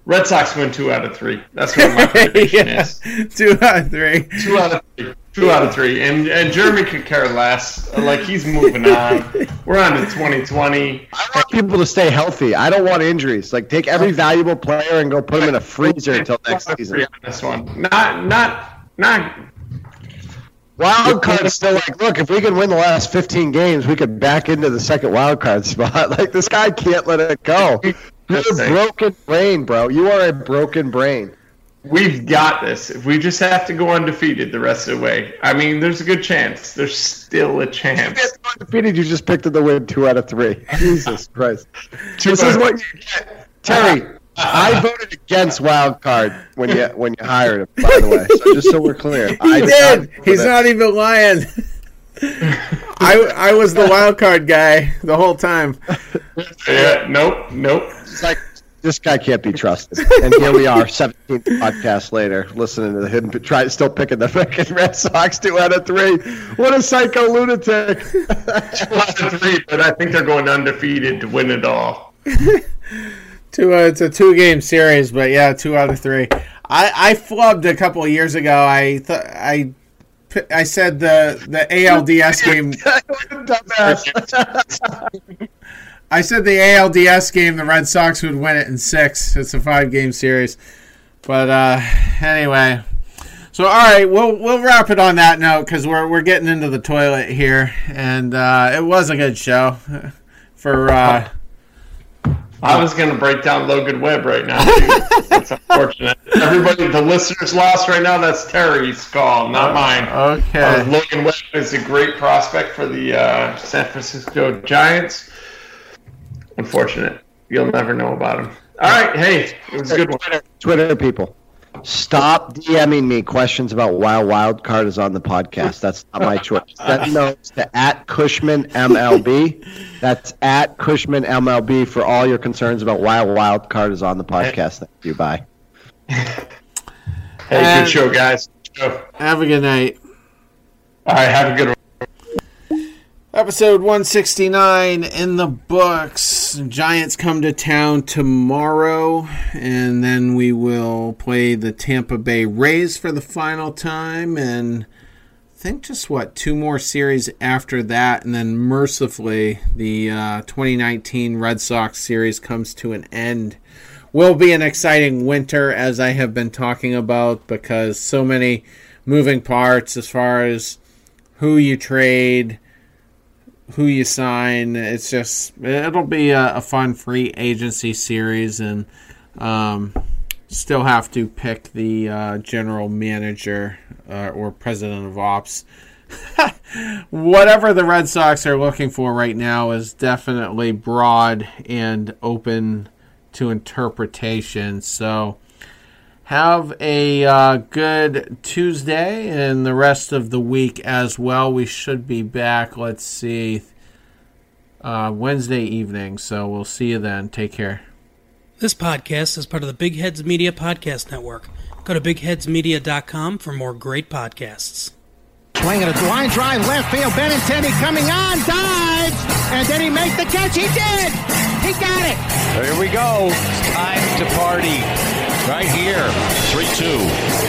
Red Sox win two out of three. That's what my prediction yeah. is. Two out of three. Two out of three. Two out of three. And and Jeremy could care less. Like, he's moving on. We're on to twenty twenty. I want people to stay healthy. I don't want injuries. Like, take every valuable player and go put them in a freezer until next season. On this one. Not, not, not. Wild card's still like, look, if we can win the last fifteen games, we could back into the second wild card spot. Like, this guy can't let it go. You're a broken brain, bro. You are a broken brain. We've got this. If we just have to go undefeated the rest of the way. I mean, there's a good chance. There's still a chance. If you undefeated, you just picked the win two out of three. Jesus Christ. This is what you get. Terry, I voted against wild card when you when you hired him, by the way. So just so we're clear. He I did. He's not even lying. I I was the wild card guy the whole time. Yeah, nope, nope. It's like, this guy can't be trusted. And here we are, seventeenth podcast later, listening to him try still picking the fucking Red Sox two out of three. What a psycho lunatic. Two out of three, but I think they're going undefeated to win it all. two, uh, it's a two-game series, but yeah, two out of three. I, I flubbed a couple of years ago. I th- I I said the the A L D S game. I said the A L D S game, the Red Sox would win it in six. It's a five-game series. But uh, anyway, so all right, we'll we'll wrap it on that note because we're we're getting into the toilet here, and uh, it was a good show. For uh, I was going to break down Logan Webb right now, too. That's unfortunate. Everybody, the listeners lost right now. That's Terry's call, not mine. Okay. Uh, Logan Webb is a great prospect for the uh, San Francisco Giants. Unfortunate. You'll never know about him. All right. Hey, it was a good one. Twitter, Twitter people, stop DMing me questions about why Wild Card is on the podcast. That's not my choice. Send those to at Cushman M L B. That's at Cushman M L B for all your concerns about why Wild Card is on the podcast. Thank you. Bye. Hey, and good show, guys. Good show. Have a good night. All right. Have a good one. Episode one sixty-nine in the books. Giants come to town tomorrow, and then we will play the Tampa Bay Rays for the final time, and I think just, what, two more series after that, and then mercifully the uh, twenty nineteen Red Sox series comes to an end. Will be an exciting winter, as I have been talking about, because so many moving parts as far as who you trade, who you sign. It's just, it'll be a, a fun free agency series, and um, still have to pick the uh, general manager uh, or president of ops. Whatever the Red Sox are looking for right now is definitely broad and open to interpretation. So have a uh, good Tuesday and the rest of the week as well. We should be back, let's see, uh, Wednesday evening. So we'll see you then. Take care. This podcast is part of the Big Heads Media Podcast Network. Go to big heads media dot com for more great podcasts. Swinging a line drive, left field, Benintendi coming on, dives, and did he make the catch? He did! He got it! Here we go. It's time to party. Right here. three two.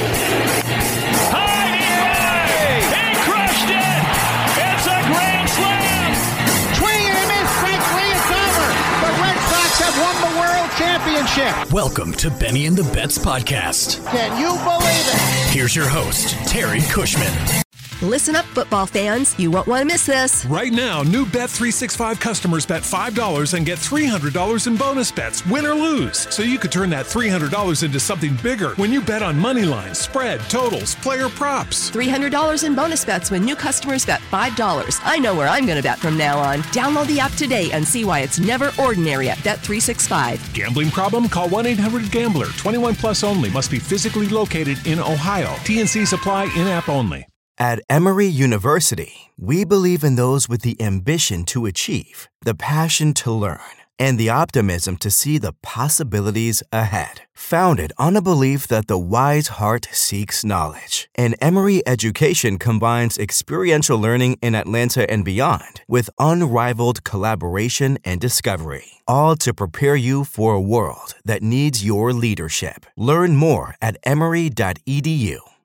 High and away! He crushed it! It's a grand slam! Swing and a miss, strike three, it's over! The Red Sox have won the World Championship! Welcome to Benny and the Bets Podcast. Can you believe it? Here's your host, Terry Cushman. Listen up, football fans. You won't want to miss this. Right now, new Bet three sixty-five customers bet five dollars and get three hundred dollars in bonus bets, win or lose. So you could turn that three hundred dollars into something bigger when you bet on money lines, spread, totals, player props. three hundred dollars in bonus bets when new customers bet five dollars. I know where I'm going to bet from now on. Download the app today and see why it's never ordinary at Bet three sixty-five. Gambling problem? Call one eight hundred gambler. twenty-one plus only. Must be physically located in Ohio. T and C's apply. In-app only. At Emory University, we believe in those with the ambition to achieve, the passion to learn, and the optimism to see the possibilities ahead. Founded on a belief that the wise heart seeks knowledge, and Emory Education combines experiential learning in Atlanta and beyond with unrivaled collaboration and discovery, all to prepare you for a world that needs your leadership. Learn more at emory dot e d u.